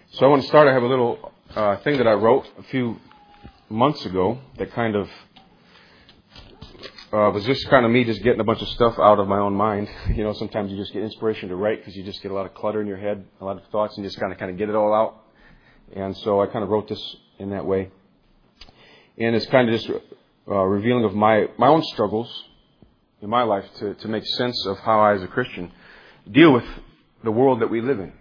So I want to start. I have a little thing that I wrote a few months ago that kind of was just kind of me just getting a bunch of stuff out of my own mind. You know, sometimes you just get inspiration to write because you just get a lot of clutter in your head, a lot of thoughts, and you just kind of get it all out. And so I kind of wrote this in that way. And it's kind of just revealing of my own struggles in my life to make sense of how I, as a Christian, deal with the world that we live in.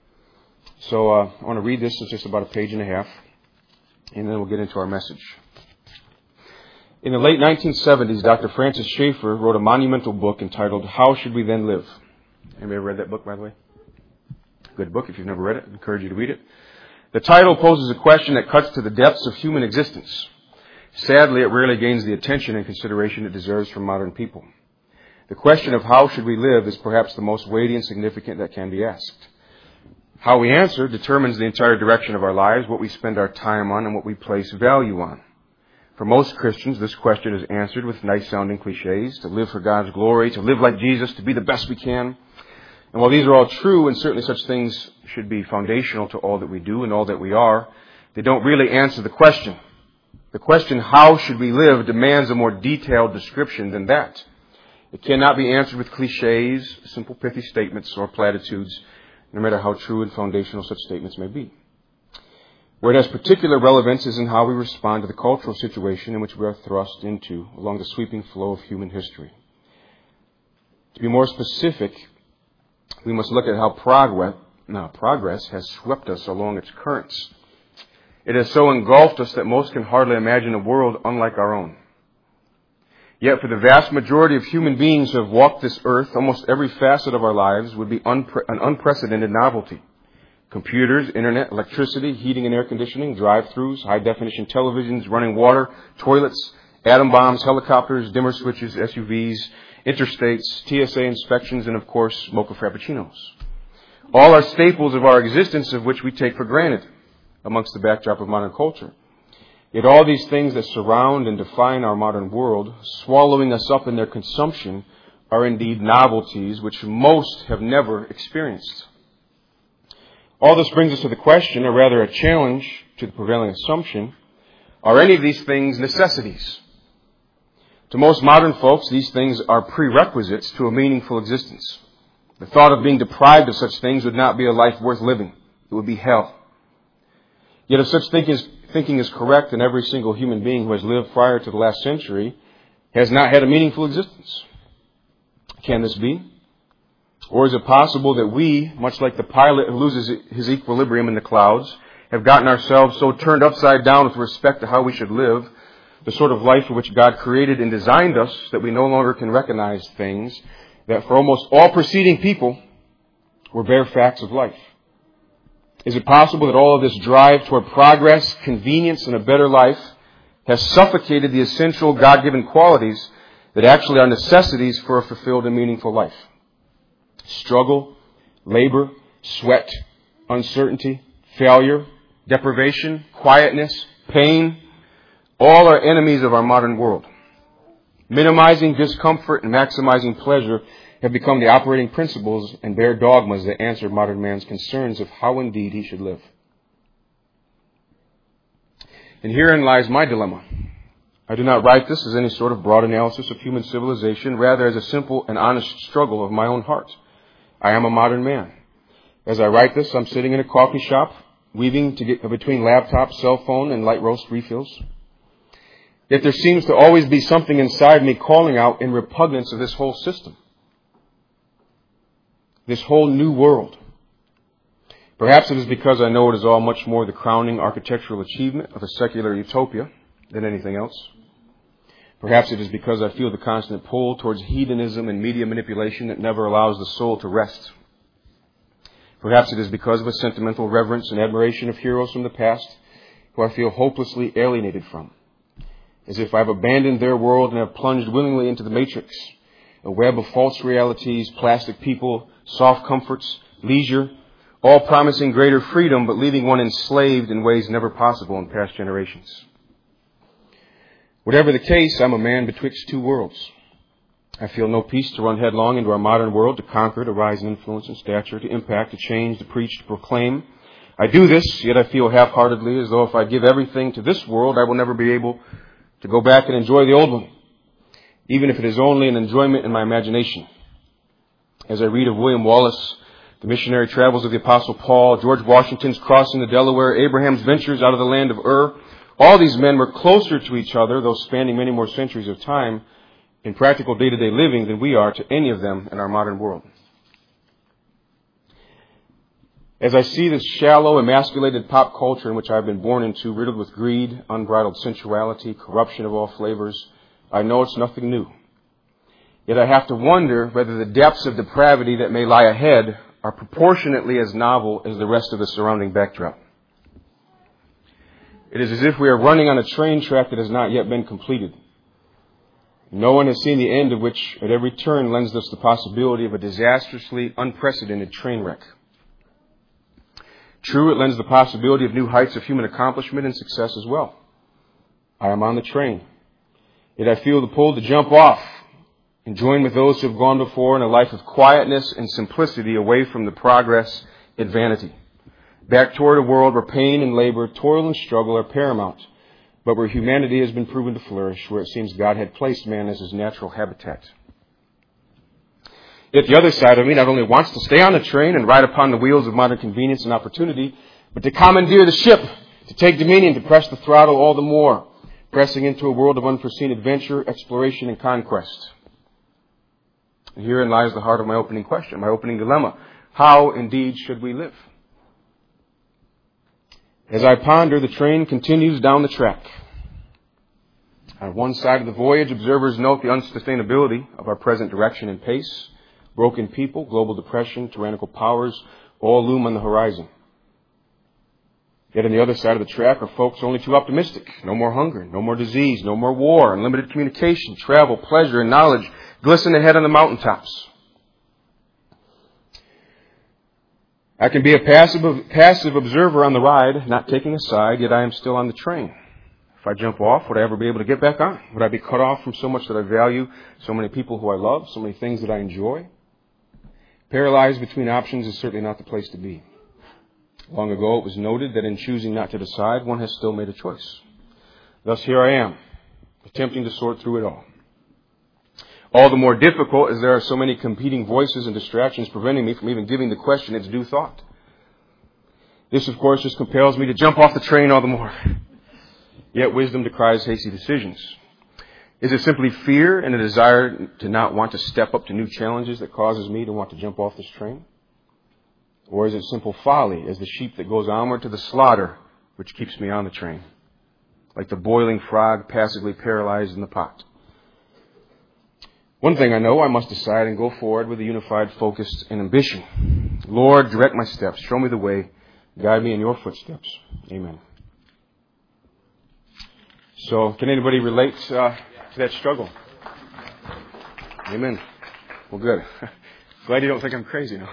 So I want to read this. It's just about a page and a half, and then we'll get into our message. In the late 1970s, Dr. Francis Schaeffer wrote a monumental book entitled How Should We Then Live? Anybody ever read that book, by the way? Good book. If you've never read it, I encourage you to read it. The title poses a question that cuts to the depths of human existence. Sadly, it rarely gains the attention and consideration it deserves from modern people. The question of how should we live is perhaps the most weighty and significant that can be asked. How we answer determines the entire direction of our lives, what we spend our time on, and what we place value on. For most Christians, this question is answered with nice-sounding cliches: to live for God's glory, to live like Jesus, to be the best we can. And while these are all true, and certainly such things should be foundational to all that we do and all that we are, they don't really answer the question. The question, how should we live, demands a more detailed description than that. It cannot be answered with cliches, simple pithy statements, or platitudes, no matter how true and foundational such statements may be. Where it has particular relevance is in how we respond to the cultural situation in which we are thrust into along the sweeping flow of human history. To be more specific, we must look at how progress has swept us along its currents. It has so engulfed us that most can hardly imagine a world unlike our own. Yet for the vast majority of human beings who have walked this earth, almost every facet of our lives would be an unprecedented novelty. Computers, internet, electricity, heating and air conditioning, drive-thrus, high-definition televisions, running water, toilets, atom bombs, helicopters, dimmer switches, SUVs, interstates, TSA inspections, and of course, mocha frappuccinos. All are staples of our existence, of which we take for granted amongst the backdrop of modern culture. Yet all these things that surround and define our modern world, swallowing us up in their consumption, are indeed novelties which most have never experienced. All this brings us to the question, or rather a challenge to the prevailing assumption: are any of these things necessities? To most modern folks, these things are prerequisites to a meaningful existence. The thought of being deprived of such things would not be a life worth living. It would be hell. Yet if such thinking is correct, then every single human being who has lived prior to the last century has not had a meaningful existence. Can this be? Or is it possible that we, much like the pilot who loses his equilibrium in the clouds, have gotten ourselves so turned upside down with respect to how we should live, the sort of life for which God created and designed us, that we no longer can recognize things that for almost all preceding people were bare facts of life? Is it possible that all of this drive toward progress, convenience, and a better life has suffocated the essential God-given qualities that actually are necessities for a fulfilled and meaningful life? Struggle, labor, sweat, uncertainty, failure, deprivation, quietness, pain, all are enemies of our modern world. Minimizing discomfort and maximizing pleasure have become the operating principles and bare dogmas that answer modern man's concerns of how indeed he should live. And herein lies my dilemma. I do not write this as any sort of broad analysis of human civilization, rather as a simple and honest struggle of my own heart. I am a modern man. As I write this, I'm sitting in a coffee shop, weaving to get between laptop, cell phone, and light roast refills. Yet there seems to always be something inside me calling out in repugnance of this whole system, this whole new world. Perhaps it is because I know it is all much more the crowning architectural achievement of a secular utopia than anything else. Perhaps it is because I feel the constant pull towards hedonism and media manipulation that never allows the soul to rest. Perhaps it is because of a sentimental reverence and admiration of heroes from the past who I feel hopelessly alienated from, as if I've abandoned their world and have plunged willingly into the matrix, a web of false realities, plastic people, soft comforts, leisure, all promising greater freedom, but leaving one enslaved in ways never possible in past generations. Whatever the case, I'm a man betwixt two worlds. I feel no peace to run headlong into our modern world, to conquer, to rise in influence and stature, to impact, to change, to preach, to proclaim. I do this, yet I feel half-heartedly as though if I give everything to this world, I will never be able to go back and enjoy the old one, even if it is only an enjoyment in my imagination. As I read of William Wallace, the missionary travels of the Apostle Paul, George Washington's crossing the Delaware, Abraham's ventures out of the land of Ur, all these men were closer to each other, though spanning many more centuries of time, in practical day-to-day living than we are to any of them in our modern world. As I see this shallow, emasculated pop culture in which I've been born into, riddled with greed, unbridled sensuality, corruption of all flavors, I know it's nothing new. Yet I have to wonder whether the depths of depravity that may lie ahead are proportionately as novel as the rest of the surrounding backdrop. It is as if we are running on a train track that has not yet been completed. No one has seen the end of which at every turn lends us the possibility of a disastrously unprecedented train wreck. True, it lends the possibility of new heights of human accomplishment and success as well. I am on the train. Yet I feel the pull to jump off and join with those who have gone before in a life of quietness and simplicity away from the progress and vanity. Back toward a world where pain and labor, toil and struggle are paramount, but where humanity has been proven to flourish, where it seems God had placed man as his natural habitat. Yet the other side of me not only wants to stay on the train and ride upon the wheels of modern convenience and opportunity, but to commandeer the ship, to take dominion, to press the throttle all the more, pressing into a world of unforeseen adventure, exploration, and conquest. And herein lies the heart of my opening question, my opening dilemma. How, indeed, should we live? As I ponder, the train continues down the track. On one side of the voyage, observers note the unsustainability of our present direction and pace. Broken people, global depression, tyrannical powers all loom on the horizon. Yet on the other side of the track are folks only too optimistic. No more hunger, no more disease, no more war, unlimited communication, travel, pleasure, and knowledge glisten ahead on the mountaintops. I can be a passive observer on the ride, not taking a side, yet I am still on the train. If I jump off, would I ever be able to get back on? Would I be cut off from so much that I value, so many people who I love, so many things that I enjoy? Paralyzed between options is certainly not the place to be. Long ago it was noted that in choosing not to decide, one has still made a choice. Thus here I am, attempting to sort through it all. All the more difficult as there are so many competing voices and distractions preventing me from even giving the question its due thought. This, of course, just compels me to jump off the train all the more. Yet wisdom decries hasty decisions. Is it simply fear and a desire to not want to step up to new challenges that causes me to want to jump off this train? Or is it simple folly as the sheep that goes onward to the slaughter which keeps me on the train? Like the boiling frog passively paralyzed in the pot. One thing I know, I must decide and go forward with a unified focus and ambition. Lord, direct my steps. Show me the way. Guide me in your footsteps. Amen. So, can anybody relate to that struggle? Amen. Well, good. Glad you don't think I'm crazy now.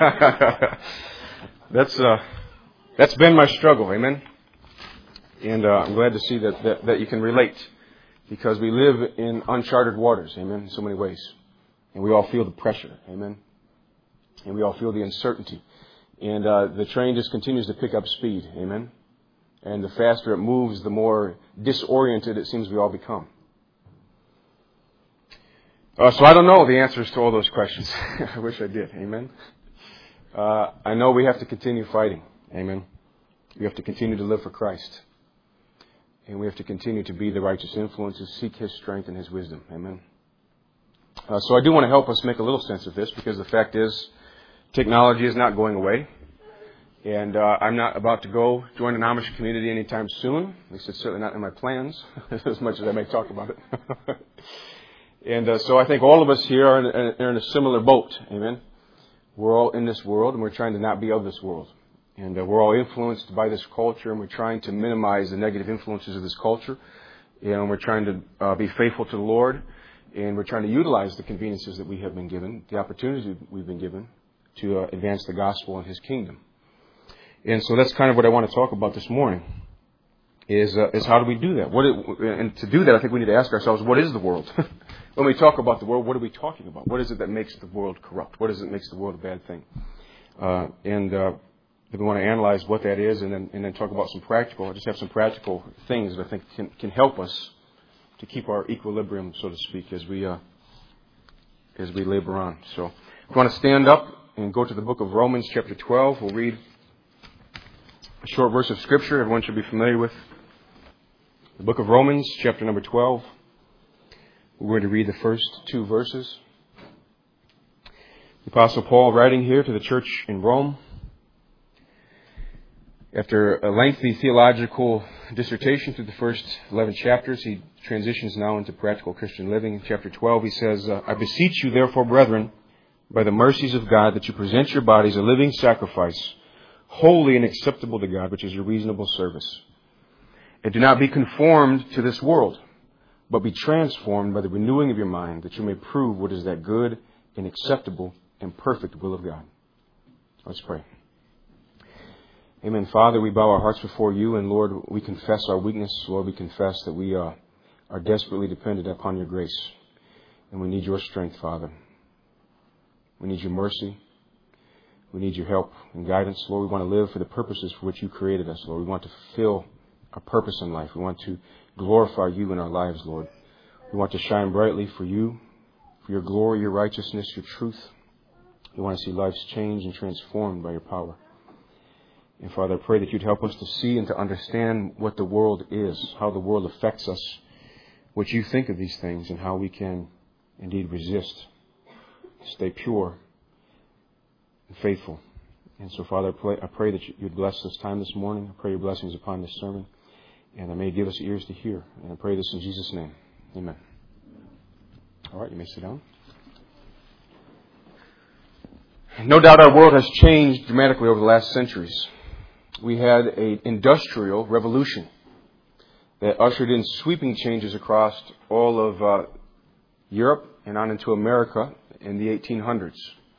That's been my struggle. Amen. And I'm glad to see that you can relate, because we live in uncharted waters. Amen. In so many ways, and we all feel the pressure. Amen. And we all feel the uncertainty, and the train just continues to pick up speed. Amen. And the faster it moves, the more disoriented it seems we all become. So I don't know the answers to all those questions. I wish I did. Amen. I know we have to continue fighting. Amen. We have to continue to live for Christ. And we have to continue to be the righteous influences, seek His strength and His wisdom. Amen. So I do want to help us make a little sense of this, because the fact is, technology is not going away. And I'm not about to go join an Amish community anytime soon. At least it's certainly not in my plans, as much as I may talk about it. And so I think all of us here are in a similar boat. Amen. We're all in this world, and we're trying to not be of this world. And we're all influenced by this culture, and we're trying to minimize the negative influences of this culture. And we're trying to be faithful to the Lord, and we're trying to utilize the conveniences that we have been given, the opportunities we've been given to advance the gospel and His kingdom. And so that's kind of what I want to talk about this morning, is how do we do that? And to do that, I think we need to ask ourselves, what is the world? When we talk about the world, what are we talking about? What is it that makes the world corrupt? What is it that makes the world a bad thing? that we want to analyze what that is, and then talk about some practical. I just have some practical things that I think can help us to keep our equilibrium, so to speak, as we labor on. So, if you want to stand up and go to the book of Romans, chapter 12, we'll read a short verse of Scripture everyone should be familiar with. The book of Romans, chapter number 12. We're going to read the first 2 verses. The Apostle Paul writing here to the church in Rome. After a lengthy theological dissertation through the first 11 chapters, he transitions now into practical Christian living. In chapter 12, he says, I beseech you, therefore, brethren, by the mercies of God, that you present your bodies a living sacrifice, holy and acceptable to God, which is your reasonable service. And do not be conformed to this world, but be transformed by the renewing of your mind, that you may prove what is that good and acceptable and perfect will of God. Let's pray. Amen. Father, we bow our hearts before you, and Lord, we confess our weakness. Lord, we confess that we are desperately dependent upon your grace, and we need your strength, Father. We need your mercy. We need your help and guidance. Lord, we want to live for the purposes for which you created us, Lord. We want to fulfill our purpose in life. We want to glorify you in our lives, Lord. We want to shine brightly for you, for your glory, your righteousness, your truth. We want to see lives changed and transformed by your power. And Father, I pray that you'd help us to see and to understand what the world is, how the world affects us, what you think of these things, and how we can indeed resist, stay pure and faithful. And so, Father, I pray that you'd bless this time this morning. I pray your blessings upon this sermon, and I may give us ears to hear. And I pray this in Jesus' name. Amen. All right, you may sit down. No doubt our world has changed dramatically over the last centuries. We had an industrial revolution that ushered in sweeping changes across all of Europe and on into America in the 1800s.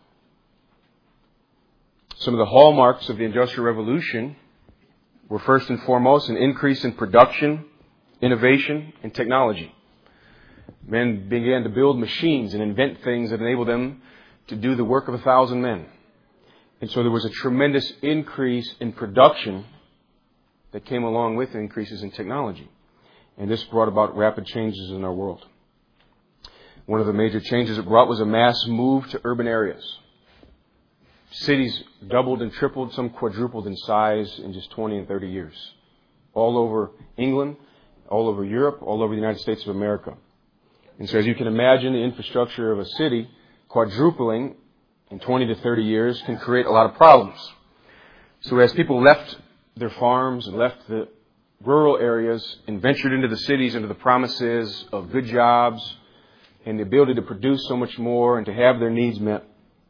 Some of the hallmarks of the Industrial Revolution were first and foremost an increase in production, innovation, and technology. Men began to build machines and invent things that enabled them to do the work of 1,000 men. And so there was a tremendous increase in production that came along with increases in technology. And this brought about rapid changes in our world. One of the major changes it brought was a mass move to urban areas. Cities doubled and tripled, some quadrupled in size in just 20 and 30 years. All over England, all over Europe, all over the United States of America. And so as you can imagine, the infrastructure of a city quadrupling in 20 to 30 years can create a lot of problems. So as people left their farms and left the rural areas and ventured into the cities under the promises of good jobs and the ability to produce so much more and to have their needs met,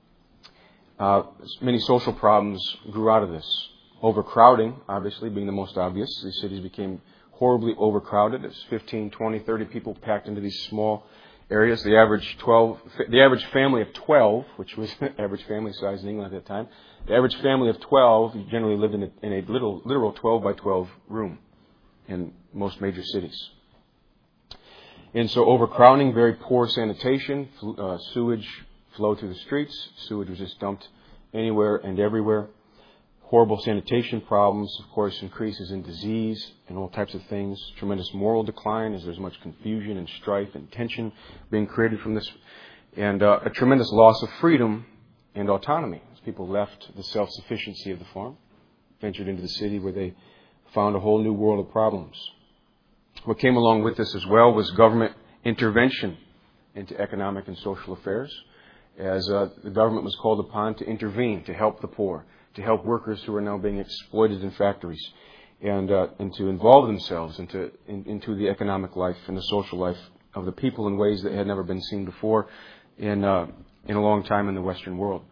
many social problems grew out of this. Overcrowding, obviously, being the most obvious. These cities became horribly overcrowded. It's 15, 20, 30 people packed into these small areas. The average family of 12, which was the average family size in England at that time, the average family of 12 generally lived in a literal 12 by 12 room in most major cities. And so overcrowding, very poor sanitation, sewage flowed through the streets. Sewage was just dumped anywhere and everywhere. Horrible sanitation problems, of course, increases in disease and all types of things. Tremendous moral decline as there's much confusion and strife and tension being created from this. And a tremendous loss of freedom and autonomy as people left the self-sufficiency of the farm, ventured into the city where they found a whole new world of problems. What came along with this as well was government intervention into economic and social affairs, as the government was called upon to intervene, to help the poor, to help workers who are now being exploited in factories, and to involve themselves into the economic life and the social life of the people in ways that had never been seen before in a long time in the Western world.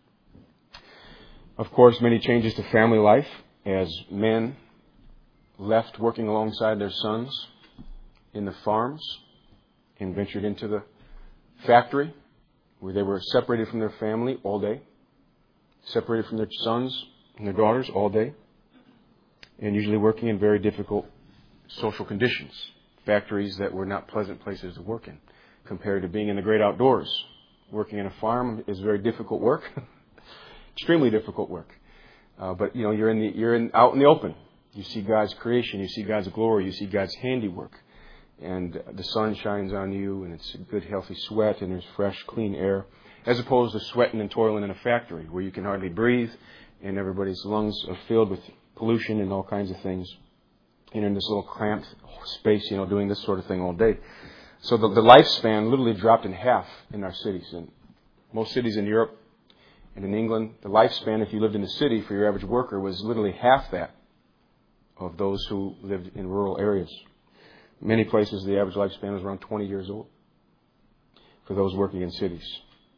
Of course, many changes to family life as men left working alongside their sons in the farms and ventured into the factory where they were separated from their family all day, separated from their sons and their daughters all day, and usually working in very difficult social conditions, factories that were not pleasant places to work in, compared to being in the great outdoors. Working in a farm is very difficult work, extremely difficult work. But you're out in the open. You see God's creation. You see God's glory. You see God's handiwork. And the sun shines on you, and it's a good, healthy sweat, and there's fresh, clean air, as opposed to sweating and toiling in a factory where you can hardly breathe, and everybody's lungs are filled with pollution and all kinds of things. And you're in this little cramped space, doing this sort of thing all day. So the lifespan literally dropped in half in our cities. In most cities in Europe and in England, the lifespan, if you lived in the city for your average worker, was literally half that of those who lived in rural areas. In many places, the average lifespan was around 20 years old for those working in cities.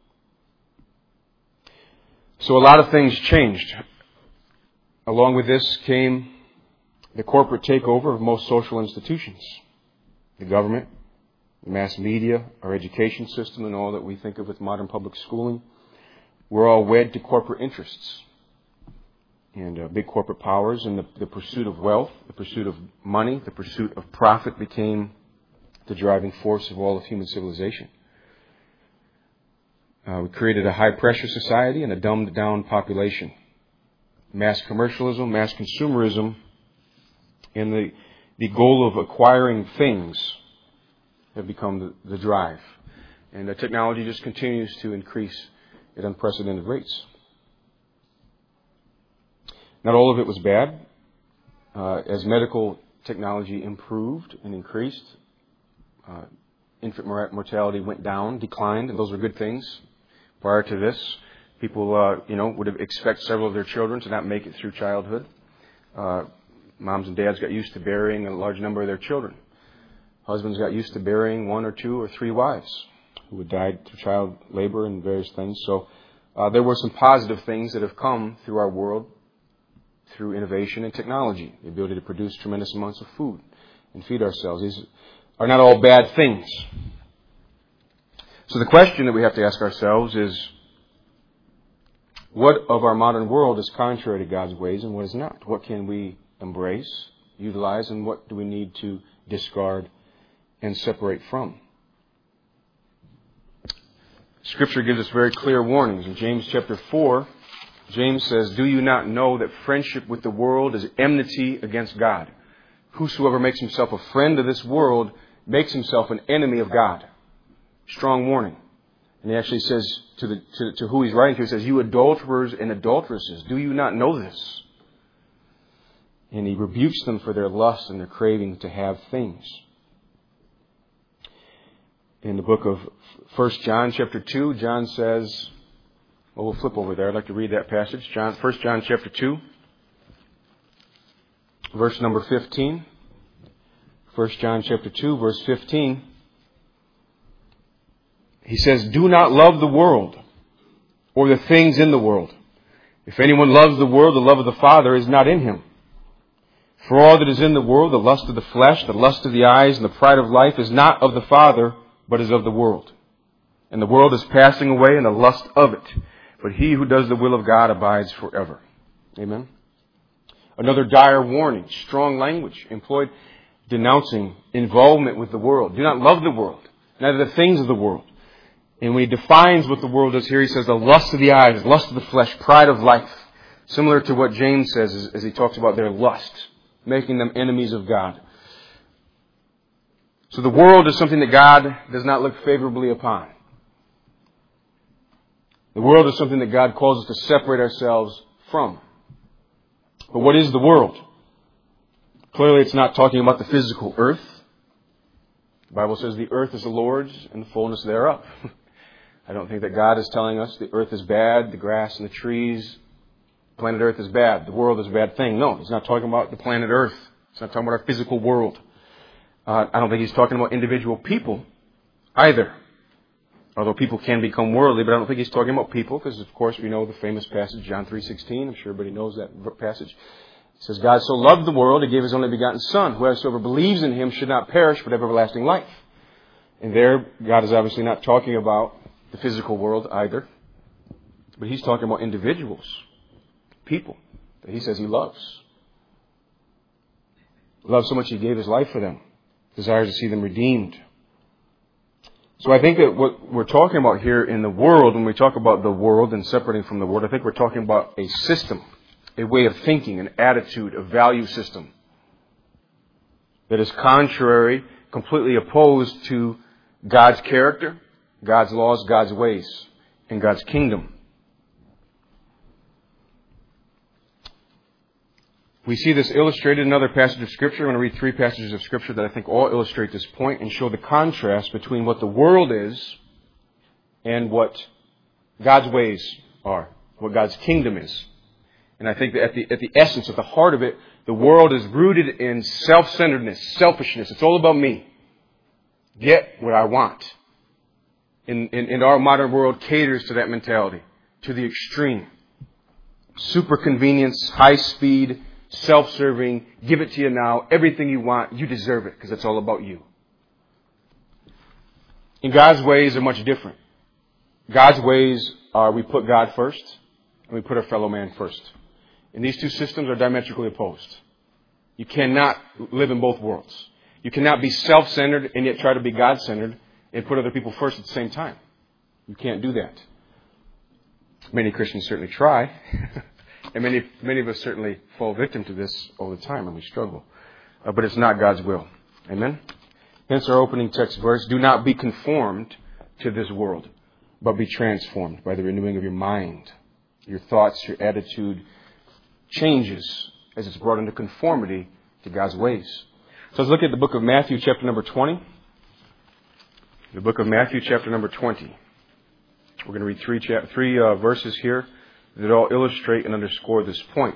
So a lot of things changed. Along with this came the corporate takeover of most social institutions. The government, the mass media, our education system, and all that we think of with modern public schooling. We're all wed to corporate interests and big corporate powers, and the pursuit of wealth, the pursuit of money, the pursuit of profit became the driving force of all of human civilization. We created a high-pressure society and a dumbed-down population. Mass commercialism, mass consumerism, and the goal of acquiring things have become the drive. And the technology just continues to increase at unprecedented rates. Not all of it was bad. As medical technology improved and increased, infant mortality went down, declined, and those were good things. Prior to this, people, would expect several of their children to not make it through childhood. Moms and dads got used to burying a large number of their children. Husbands got used to burying 1 or 2 or 3 wives who had died through child labor and various things. So there were some positive things that have come through our world through innovation and technology, the ability to produce tremendous amounts of food and feed ourselves. These are not all bad things. So the question that we have to ask ourselves is, what of our modern world is contrary to God's ways and what is not? What can we embrace, utilize, and what do we need to discard and separate from? Scripture gives us very clear warnings. In James chapter 4, James says, "Do you not know that friendship with the world is enmity against God? Whosoever makes himself a friend of this world makes himself an enemy of God." Strong warning. And he actually says to who he's writing to, he says, "You adulterers and adulteresses, do you not know this?" And he rebukes them for their lust and their craving to have things. In the book of 1 John chapter 2, John says, we'll flip over there. I'd like to read that passage. 1 John chapter 2, verse number 15. 1 John chapter 2, verse 15. He says, "Do not love the world or the things in the world. If anyone loves the world, the love of the Father is not in him. For all that is in the world, the lust of the flesh, the lust of the eyes, and the pride of life is not of the Father, but is of the world. And the world is passing away and the lust of it. But he who does the will of God abides forever." Amen. Another dire warning, strong language employed denouncing involvement with the world. Do not love the world, neither the things of the world. And when he defines what the world is here, he says the lust of the eyes, lust of the flesh, pride of life. Similar to what James says as he talks about their lust, making them enemies of God. So the world is something that God does not look favorably upon. The world is something that God calls us to separate ourselves from. But what is the world? Clearly it's not talking about the physical earth. The Bible says the earth is the Lord's and the fullness thereof. I don't think that God is telling us the earth is bad, the grass and the trees, planet earth is bad, the world is a bad thing. No, he's not talking about the planet earth. He's not talking about our physical world. I don't think he's talking about individual people either. Although people can become worldly, but I don't think he's talking about people, because of course we know the famous passage, John 3:16. I'm sure everybody knows that passage. It says, "God so loved the world, he gave his only begotten Son. Whoever believes in him should not perish, but have everlasting life." And there, God is obviously not talking about the physical world either. But he's talking about individuals, people, that he says he loves. He loves so much he gave his life for them. Desires to see them redeemed. So I think that what we're talking about here in the world, when we talk about the world and separating from the world, I think we're talking about a system, a way of thinking, an attitude, a value system that is contrary, completely opposed to God's character, God's laws, God's ways, and God's kingdom. We see this illustrated in another passage of Scripture. I'm going to read 3 passages of Scripture that I think all illustrate this point and show the contrast between what the world is and what God's ways are, what God's kingdom is. And I think that at the essence, at the heart of it, the world is rooted in self-centeredness, selfishness. It's all about me. Get what I want. In our modern world caters to that mentality, to the extreme. Super convenience, high speed, self-serving, give it to you now, everything you want, you deserve it because it's all about you. And God's ways are much different. God's ways are we put God first and we put our fellow man first. And these two systems are diametrically opposed. You cannot live in both worlds. You cannot be self-centered and yet try to be God-centered and put other people first at the same time. You can't do that. Many Christians certainly try. And many of us certainly fall victim to this all the time and we struggle. But it's not God's will. Amen? Hence our opening text verse, do not be conformed to this world, but be transformed by the renewing of your mind. Your thoughts, your attitude changes as it's brought into conformity to God's ways. So let's look at the book of Matthew, chapter number 20. The book of Matthew, chapter number 20. We're going to read three verses here that all illustrate and underscore this point.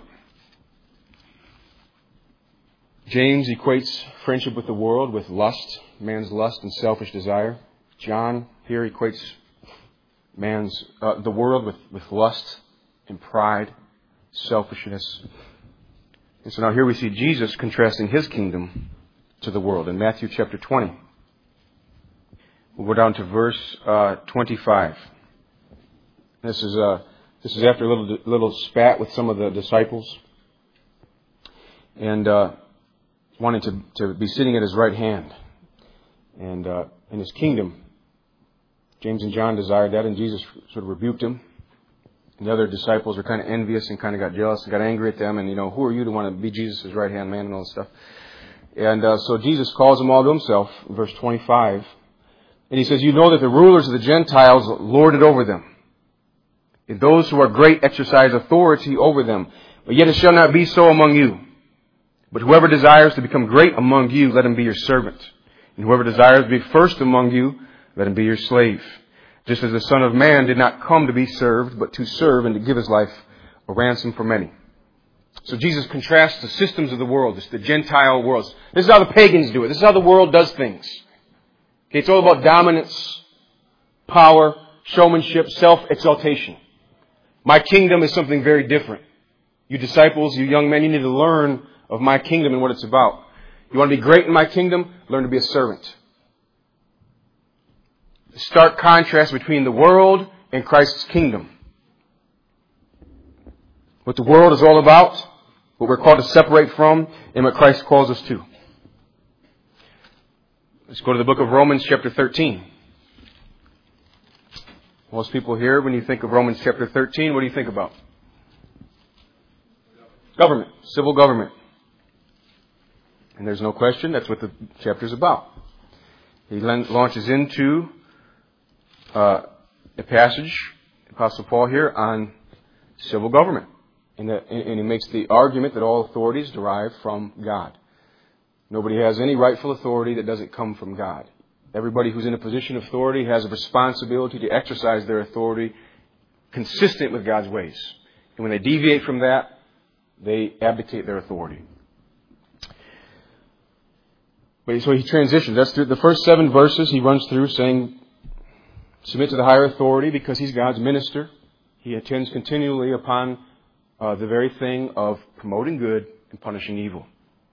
James equates friendship with the world with lust, man's lust and selfish desire. John here equates the world with lust and pride, selfishness. And so now here we see Jesus contrasting his kingdom to the world in Matthew chapter 20. We'll go down to verse 25. This is after a little spat with some of the disciples, and wanting to be sitting at his right hand, and in his kingdom. James and John desired that, and Jesus sort of rebuked him. And the other disciples were kind of envious and kind of got jealous and got angry at them. And who are you to want to be Jesus' right hand man and all this stuff? And so Jesus calls them all to himself, in verse 25, and he says, "You know that the rulers of the Gentiles lord it over them. And those who are great exercise authority over them. But yet it shall not be so among you. But whoever desires to become great among you, let him be your servant. And whoever desires to be first among you, let him be your slave. Just as the Son of Man did not come to be served, but to serve and to give his life a ransom for many." So Jesus contrasts the systems of the world, the Gentile worlds. This is how the pagans do it. This is how the world does things. Okay, it's all about dominance, power, showmanship, self-exaltation. My kingdom is something very different. You disciples, you young men, you need to learn of my kingdom and what it's about. You want to be great in my kingdom? Learn to be a servant. Stark contrast between the world and Christ's kingdom. What the world is all about, what we're called to separate from, and what Christ calls us to. Let's go to the book of Romans chapter 13. Most people here, when you think of Romans chapter 13, what do you think about? Government, civil government. And there's no question, that's what the chapter's about. He launches into a passage, Apostle Paul here, on civil government. And he makes the argument that all authorities derive from God. Nobody has any rightful authority that doesn't come from God. Everybody who's in a position of authority has a responsibility to exercise their authority consistent with God's ways. And when they deviate from that, they abdicate their authority. But so he transitions. That's the first 7 verses he runs through saying, submit to the higher authority because he's God's minister. He attends continually upon the very thing of promoting good and punishing evil.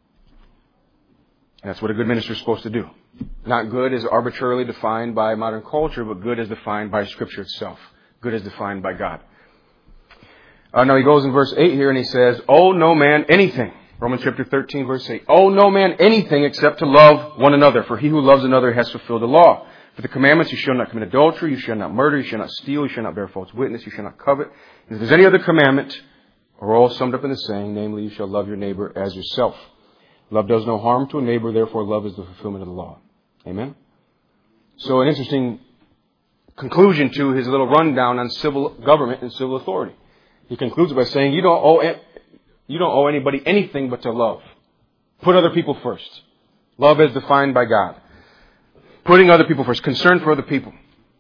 And that's what a good minister is supposed to do. Not good as arbitrarily defined by modern culture, but good as defined by Scripture itself. Good as defined by God. Now he goes in verse 8 here and he says, "Owe no man anything." Romans chapter 13 verse 8. "Owe no man anything except to love one another, for he who loves another has fulfilled the law. For the commandments, you shall not commit adultery, you shall not murder, you shall not steal, you shall not bear false witness, you shall not covet. And if there's any other commandment are all summed up in the saying, namely, you shall love your neighbor as yourself. Love does no harm to a neighbor, therefore love is the fulfillment of the law. Amen? So an interesting conclusion to his little rundown on civil government and civil authority. He concludes by saying, you don't owe anybody anything but to love. Put other people first. Love as defined by God. Putting other people first. Concern for other people.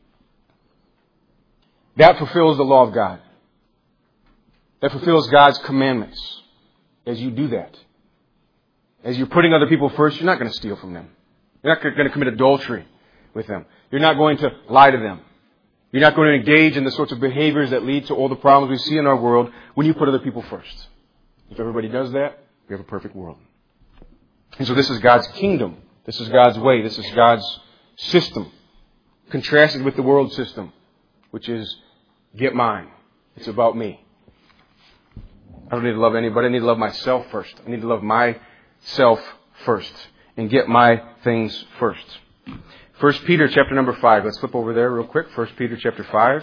That fulfills the law of God. That fulfills God's commandments. As you do that. As you're putting other people first, you're not going to steal from them. You're not going to commit adultery with them. You're not going to lie to them. You're not going to engage in the sorts of behaviors that lead to all the problems we see in our world when you put other people first. If everybody does that, we have a perfect world. And so this is God's kingdom. This is God's way. This is God's system. Contrasted with the world system, which is get mine. It's about me. I don't need to love anybody. I need to love myself first. I need to love myself first and get my things first. 1 Peter chapter number 5. Let's flip over there real quick. 1 Peter chapter 5.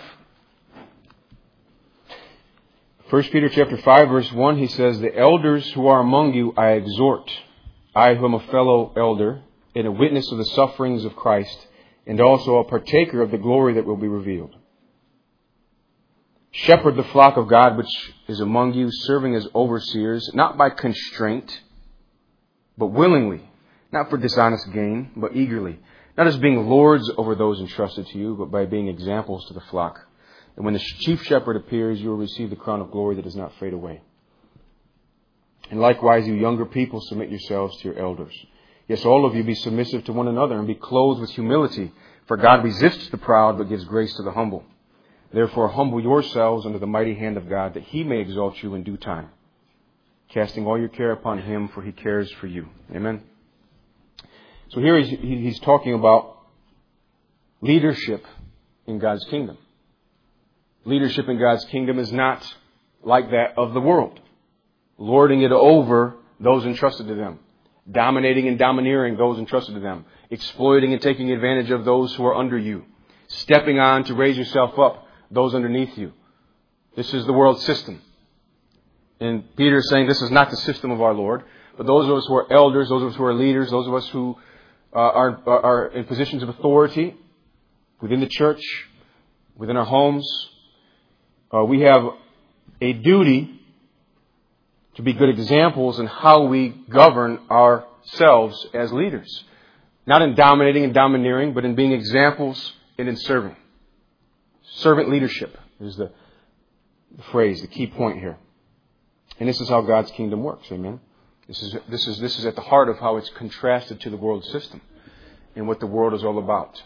1 Peter chapter 5 verse 1, he says, the elders who are among you I exhort, I who am a fellow elder and a witness of the sufferings of Christ, and also a partaker of the glory that will be revealed. Shepherd the flock of God which is among you, serving as overseers, not by constraint, but willingly, not for dishonest gain, but eagerly, not as being lords over those entrusted to you, but by being examples to the flock. And when the chief shepherd appears, you will receive the crown of glory that does not fade away. And likewise, you younger people, submit yourselves to your elders. Yes, all of you be submissive to one another and be clothed with humility. For God resists the proud, but gives grace to the humble. Therefore, humble yourselves under the mighty hand of God, that He may exalt you in due time. Casting all your care upon Him, for He cares for you. Amen. So here he's talking about leadership in God's kingdom. Leadership in God's kingdom is not like that of the world. Lording it over those entrusted to them. Dominating and domineering those entrusted to them. Exploiting and taking advantage of those who are under you. Stepping on to raise yourself up, those underneath you. This is the world system. And Peter is saying this is not the system of our Lord. But those of us who are elders, those of us who are leaders, those of us who are in positions of authority within the church, within our homes, we have a duty to be good examples in how we govern ourselves as leaders. Not in dominating and domineering, but in being examples and in serving. Servant leadership is the phrase, the key point here. And this is how God's kingdom works. Amen. This is at the heart of how it's contrasted to the world system and what the world is all about.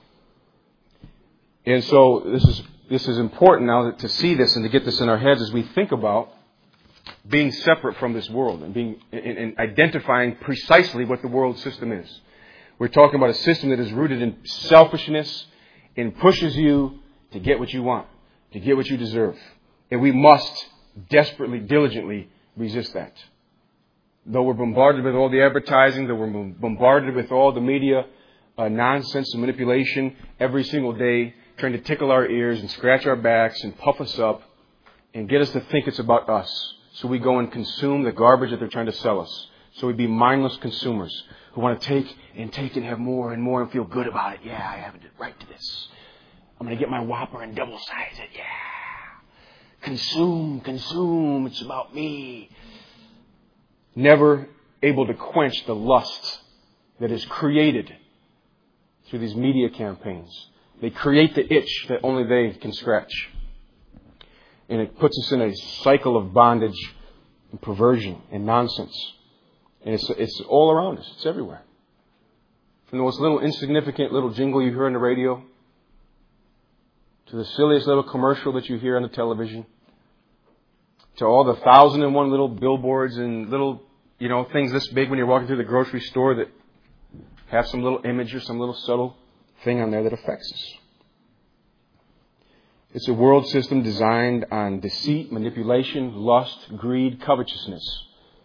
And so this is important now to see this and to get this in our heads as we think about being separate from this world and identifying precisely what the world system is. We're talking about a system that is rooted in selfishness and pushes you to get what you want, to get what you deserve. And we must desperately, diligently resist that. Though we're bombarded with all the advertising, though we're bombarded with all the media nonsense and manipulation every single day, trying to tickle our ears and scratch our backs and puff us up and get us to think it's about us. So we go and consume the garbage that they're trying to sell us. So we be mindless consumers who want to take and have more and more and feel good about it. Yeah, I have a right to this. I'm going to get my Whopper and double size it. Yeah. Consume. It's about me. Never able to quench the lust that is created through these media campaigns. They create the itch that only they can scratch. And it puts us in a cycle of bondage and perversion and nonsense. And it's all around us. It's everywhere. From the most little insignificant little jingle you hear on the radio to the silliest little commercial that you hear on the television to all the 1,001 little billboards and little, things this big when you're walking through the grocery store that have some little image or some little subtle thing on there that affects us. It's a world system designed on deceit, manipulation, lust, greed, covetousness.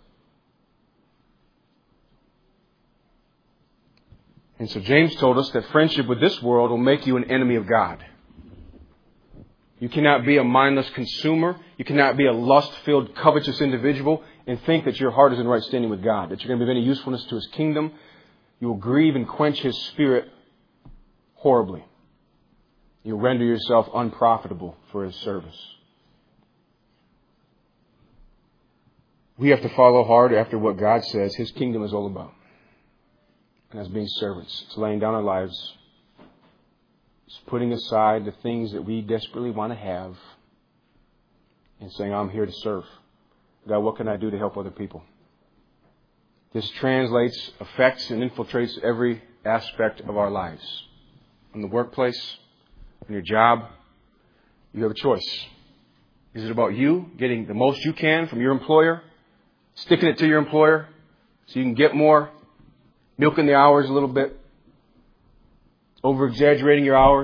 And so James told us that friendship with this world will make you an enemy of God. You cannot be a mindless consumer. You cannot be a lust-filled, covetous individual and think that your heart is in right standing with God, that you're going to be of any usefulness to His kingdom. You will grieve and quench His Spirit horribly. You'll render yourself unprofitable for His service. We have to follow hard after what God says His kingdom is all about. And as being servants, it's laying down our lives. It's putting aside the things that we desperately want to have and saying, I'm here to serve. God, what can I do to help other people? This translates, affects, and infiltrates every aspect of our lives. In the workplace, in your job, you have a choice. Is it about you getting the most you can from your employer? Sticking it to your employer so you can get more? Milking the hours a little bit? Over-exaggerating your hours,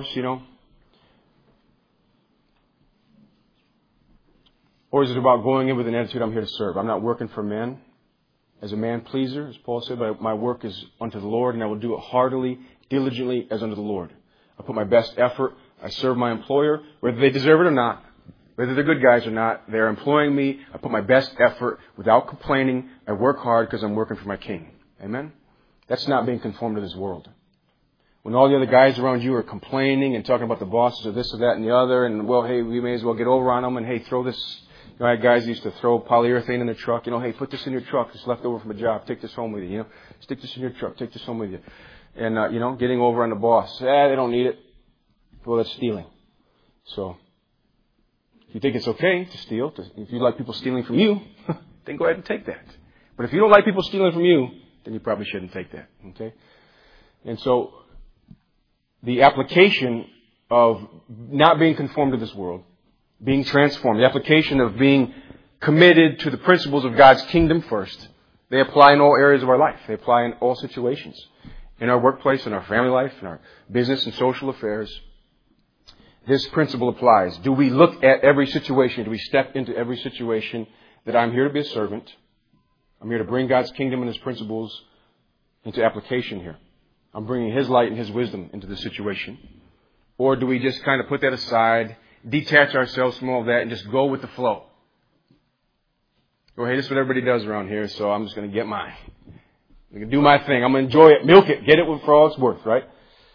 Or is it about going in with an attitude, I'm here to serve. I'm not working for men as a man pleaser, as Paul said, but my work is unto the Lord, and I will do it heartily, diligently, as unto the Lord. I put my best effort. I serve my employer, whether they deserve it or not, whether they're good guys or not. They're employing me. I put my best effort without complaining. I work hard because I'm working for my King. Amen? That's not being conformed to this world. When all the other guys around you are complaining and talking about the bosses or this or that and the other, and, well, hey, we may as well get over on them, and, hey, throw this. I had guys used to throw polyurethane in their truck. Hey, put this in your truck. It's left over from a job. Take this home with you. Stick this in your truck. Take this home with you. And, getting over on the boss. They don't need it. Well, that's stealing. So, if you think it's okay to steal, if you like people stealing from you, then go ahead and take that. But if you don't like people stealing from you, then you probably shouldn't take that. Okay? And so, the application of not being conformed to this world, being transformed, the application of being committed to the principles of God's kingdom first, they apply in all areas of our life. They apply in all situations. In our workplace, in our family life, in our business and social affairs. This principle applies. Do we look at every situation? Do we step into every situation that I'm here to be a servant? I'm here to bring God's kingdom and His principles into application here. I'm bringing His light and His wisdom into the situation. Or do we just kind of put that aside, detach ourselves from all that, and just go with the flow? Or, hey, this is what everybody does around here, so I'm just going to get mine. I'm going to do my thing. I'm going to enjoy it, milk it, get it for all it's worth, right?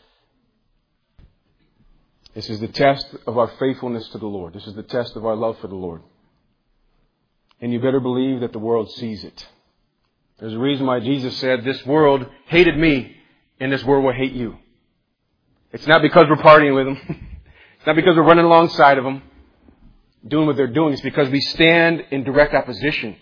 This is the test of our faithfulness to the Lord. This is the test of our love for the Lord. And you better believe that the world sees it. There's a reason why Jesus said, this world hated me, and this world will hate you. It's not because we're partying with them. It's not because we're running alongside of them, doing what they're doing. It's because we stand in direct opposition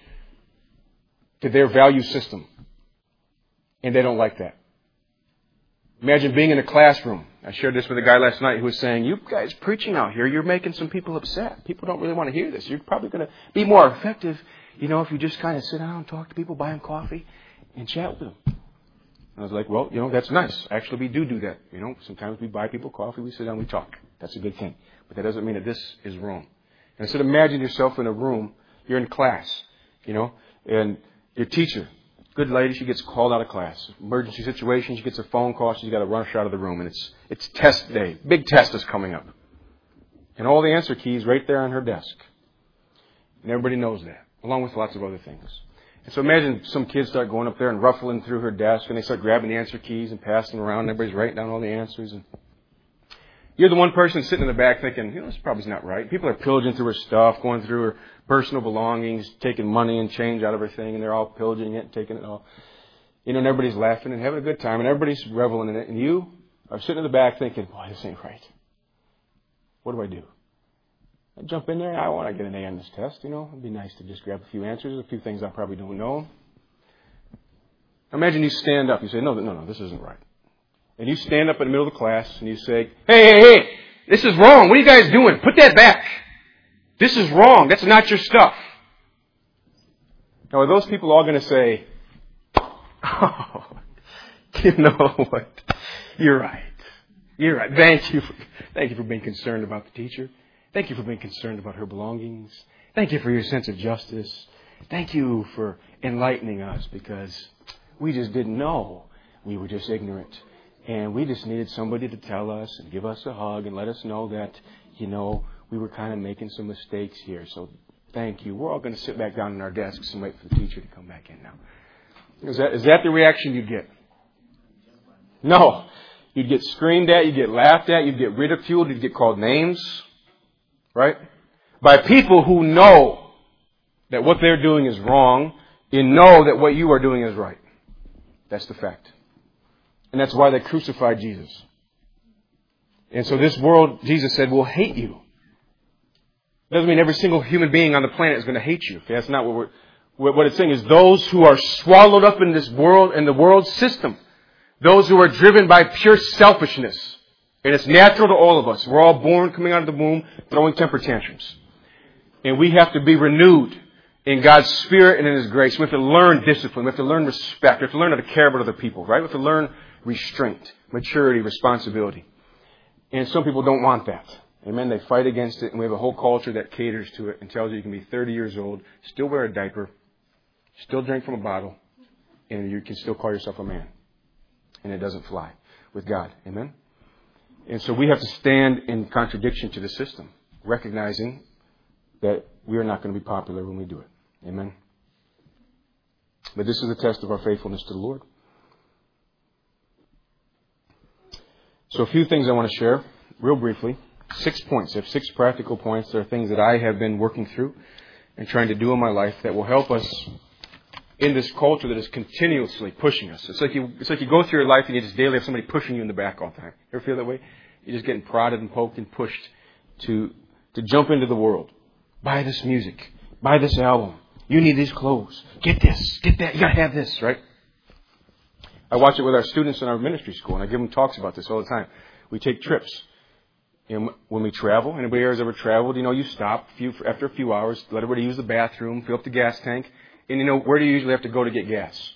to their value system. And they don't like that. Imagine being in a classroom. I shared this with a guy last night who was saying, you guys preaching out here, you're making some people upset. People don't really want to hear this. You're probably going to be more effective, if you just kind of sit down and talk to people, buy them coffee, and chat with them. And I was like, well, that's nice. Actually, we do that. Sometimes we buy people coffee, we sit down, we talk. That's a good thing. But that doesn't mean that this is wrong. And so imagine yourself in a room, you're in class, and your teacher, good lady, she gets called out of class. Emergency situation, she gets a phone call, she's got to rush out of the room. And it's test day. Big test is coming up. And all the answer keys right there on her desk. And everybody knows that, along with lots of other things. And so imagine some kids start going up there and ruffling through her desk, and they start grabbing the answer keys and passing them around, and everybody's writing down all the answers. And you're the one person sitting in the back thinking, this probably not right. People are pillaging through her stuff, going through her personal belongings, taking money and change out of her thing, and they're all pillaging it, taking it all. And everybody's laughing and having a good time, and everybody's reveling in it. And you are sitting in the back thinking, boy, this ain't right. What do I do? I jump in there. I want to get an A on this test, It'd be nice to just grab a few answers, a few things I probably don't know. Imagine you stand up. You say, no, this isn't right. And you stand up in the middle of the class and you say, hey, this is wrong. What are you guys doing? Put that back. This is wrong. That's not your stuff. Now, are those people all going to say, oh, you know what? You're right. Thank you for being concerned about the teacher. Thank you for being concerned about her belongings. Thank you for your sense of justice. Thank you for enlightening us because we just didn't know. We were just ignorant. And we just needed somebody to tell us and give us a hug and let us know that, we were kind of making some mistakes here, so thank you. We're all going to sit back down in our desks and wait for the teacher to come back in now. Is that the reaction you'd get? No. You'd get screamed at, you'd get laughed at, you'd get ridiculed, you'd get called names. Right? By people who know that what they're doing is wrong and know that what you are doing is right. That's the fact. And that's why they crucified Jesus. And so this world, Jesus said, will hate you. Doesn't mean every single human being on the planet is going to hate you. Okay? That's not what it's saying is those who are swallowed up in this world and the world system. Those who are driven by pure selfishness. And it's natural to all of us. We're all born coming out of the womb throwing temper tantrums. And we have to be renewed in God's Spirit and in His grace. We have to learn discipline. We have to learn respect. We have to learn how to care about other people. Right? We have to learn restraint, maturity, responsibility. And some people don't want that. Amen. They fight against it. And we have a whole culture that caters to it and tells you can be 30 years old, still wear a diaper, still drink from a bottle, and you can still call yourself a man. And it doesn't fly with God. Amen. And so we have to stand in contradiction to the system, recognizing that we are not going to be popular when we do it. Amen. But this is the test of our faithfulness to the Lord. So a few things I want to share real briefly. 6 points. I have 6 practical points. There are things that I have been working through and trying to do in my life that will help us in this culture that is continuously pushing us. It's like you go through your life and you just daily have somebody pushing you in the back all the time. You ever feel that way? You're just getting prodded and poked and pushed to jump into the world. Buy this music. Buy this album. You need these clothes. Get this. Get that. You got to have this, right? I watch it with our students in our ministry school, and I give them talks about this all the time. We take trips. And when we travel, anybody here has ever traveled, you stop after a few hours, let everybody use the bathroom, fill up the gas tank. And where do you usually have to go to get gas?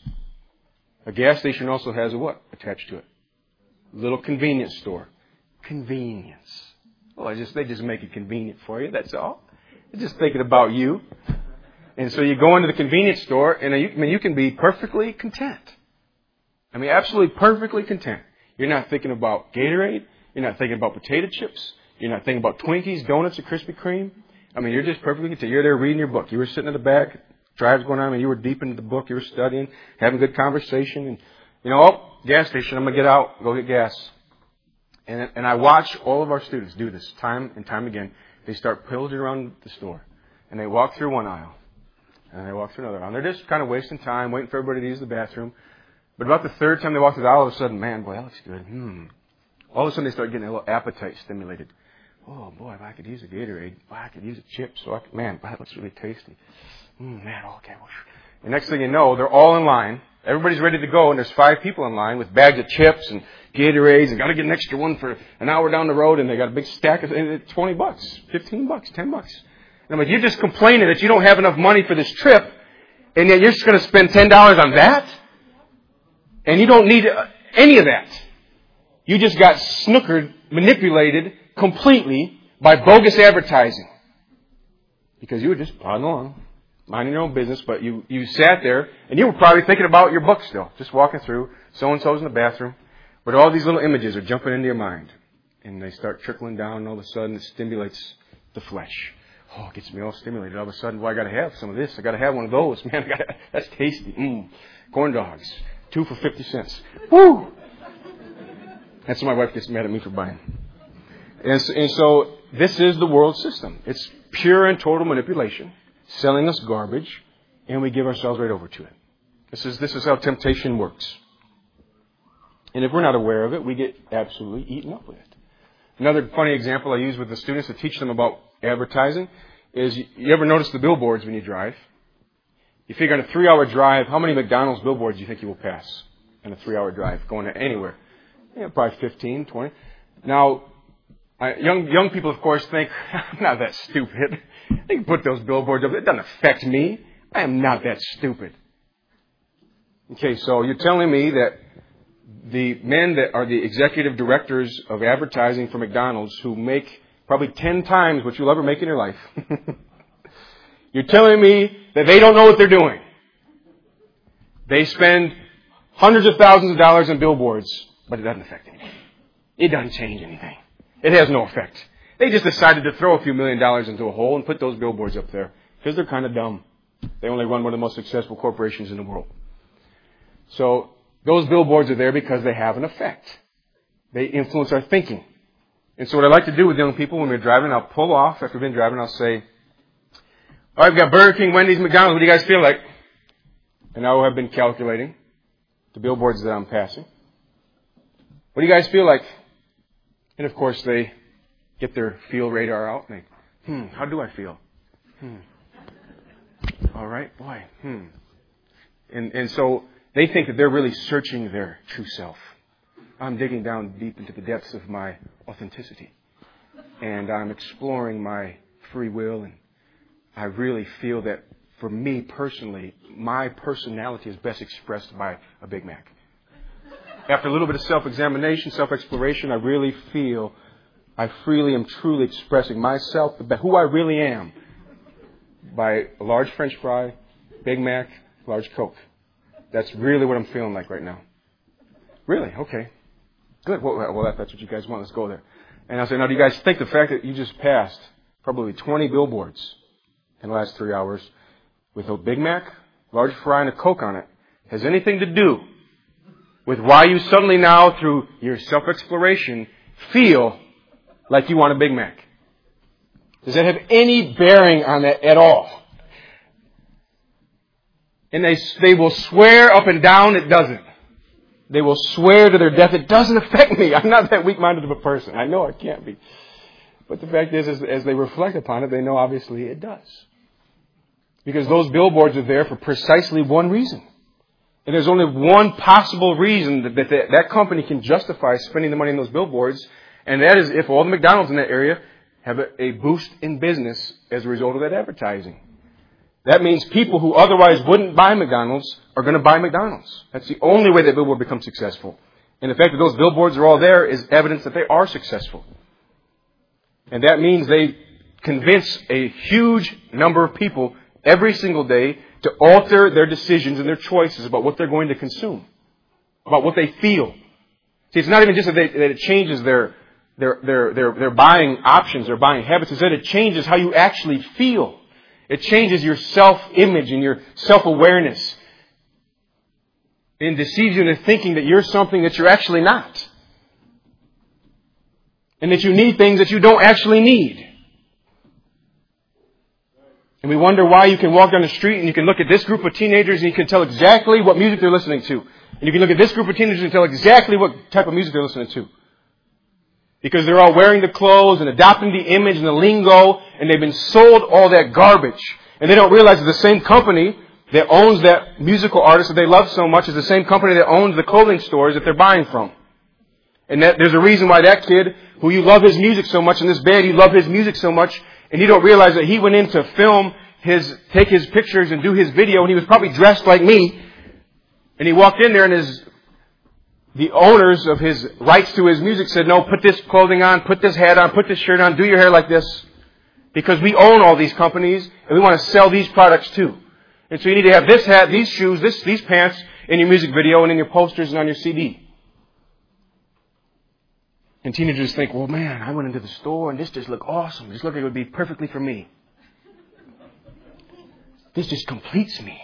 A gas station also has a what attached to it? A little convenience store. Convenience. Well, they just make it convenient for you, that's all. They're just thinking about you. And so you go into the convenience store, and you can be perfectly content. Absolutely perfectly content. You're not thinking about Gatorade. You're not thinking about potato chips. You're not thinking about Twinkies, donuts, or Krispy Kreme. You're just perfectly content. You're there reading your book. You were sitting in the back, drive's going on, and you were deep into the book. You were studying, having good conversation. And, gas station, I'm going to get out, go get gas. And I watch all of our students do this time and time again. They start pillaging around the store. And they walk through one aisle. And they walk through another aisle. And they're just kind of wasting time, waiting for everybody to use the bathroom. But about the third time they walk through the aisle, all of a sudden, man, boy, that looks good. All of a sudden they start getting a little appetite stimulated. Oh, boy, if I could use a Gatorade. Boy, I could use a chip. Man, that looks really tasty. Man, okay. The next thing you know, they're all in line. Everybody's ready to go, and there's 5 people in line with bags of chips and Gatorades, and got to get an extra one for an hour down the road, and they got a big stack of $20, $15, $10. And I'm like, you're just complaining that you don't have enough money for this trip, and yet you're just going to spend $10 on that? And you don't need any of that. You just got snookered, manipulated completely by bogus advertising. Because you were just plodding along, minding your own business, but you sat there, and you were probably thinking about your book still, just walking through, so-and-so's in the bathroom. But all these little images are jumping into your mind. And they start trickling down, and all of a sudden it stimulates the flesh. Oh, it gets me all stimulated. All of a sudden, well, I got to have some of this. I got to have one of those. Man, that's tasty. Corn dogs. 2 for 50 cents. Woo! That's what my wife gets mad at me for buying. And so this is the world system. It's pure and total manipulation, selling us garbage, and we give ourselves right over to it. This is how temptation works. And if we're not aware of it, we get absolutely eaten up with it. Another funny example I use with the students to teach them about advertising is, you ever notice the billboards when you drive? You figure on a 3-hour drive, how many McDonald's billboards do you think you will pass in a 3-hour drive going to anywhere? Probably 15, 20. Now, young people, of course, think, I'm not that stupid. They can put those billboards up. It doesn't affect me. I am not that stupid. Okay, so you're telling me that the men that are the executive directors of advertising for McDonald's, who make probably 10 times what you'll ever make in your life, you're telling me that they don't know what they're doing. They spend hundreds of thousands of dollars on billboards, but it doesn't affect anything. It doesn't change anything. It has no effect. They just decided to throw a few $1 million into a hole and put those billboards up there because they're kind of dumb. They only run one of the most successful corporations in the world. So those billboards are there because they have an effect. They influence our thinking. And so what I like to do with young people when we're driving, I'll pull off. After we've been driving, I'll say, all right, we've got Burger King, Wendy's, McDonald's. What do you guys feel like? And I will have been calculating the billboards that I'm passing. What do you guys feel like? And of course, they get their feel radar out and they, how do I feel? All right, boy, And so they think that they're really searching their true self. I'm digging down deep into the depths of my authenticity. And I'm exploring my free will. And I really feel that for me personally, my personality is best expressed by a Big Mac. After a little bit of self-examination, self-exploration, I really feel I freely am truly expressing myself, who I really am, by a large French fry, Big Mac, large Coke. That's really what I'm feeling like right now. Really? Okay. Good. Well, that's what you guys want. Let's go there. And I'll say, now, do you guys think the fact that you just passed probably 20 billboards in the last 3 hours with a Big Mac, large fry, and a Coke on it has anything to do with why you suddenly now, through your self-exploration, feel like you want a Big Mac? Does that have any bearing on that at all? And they will swear up and down it doesn't. They will swear to their death, it doesn't affect me. I'm not that weak-minded of a person. I know I can't be. But the fact is, as they reflect upon it, they know obviously it does. Because those billboards are there for precisely one reason. And there's only one possible reason that company can justify spending the money on those billboards, and that is if all the McDonald's in that area have a boost in business as a result of that advertising. That means people who otherwise wouldn't buy McDonald's are going to buy McDonald's. That's the only way that billboard becomes successful. And the fact that those billboards are all there is evidence that they are successful. And that means they convince a huge number of people every single day to alter their decisions and their choices about what they're going to consume, about what they feel. See, it's not even just that it changes their buying options, their buying habits. It's that it changes how you actually feel. It changes your self-image and your self-awareness. And deceives you into thinking that you're something that you're actually not. And that you need things that you don't actually need. And we wonder why you can walk down the street and you can look at this group of teenagers and you can tell exactly what music they're listening to. And you can look at this group of teenagers and tell exactly what type of music they're listening to. Because they're all wearing the clothes and adopting the image and the lingo, and they've been sold all that garbage. And they don't realize that the same company that owns that musical artist that they love so much is the same company that owns the clothing stores that they're buying from. And that there's a reason why that kid, who you love his music so much, and this band, you love his music so much, and you don't realize that he went in to take his pictures and do his video, and he was probably dressed like me. And he walked in there and the owners of his rights to his music said, no, put this clothing on, put this hat on, put this shirt on, do your hair like this. Because we own all these companies and we want to sell these products too. And so you need to have this hat, these shoes, these pants in your music video and in your posters and on your CD. And teenagers think, well, man, I went into the store and this just looked awesome. This looked like it would be perfectly for me. This just completes me.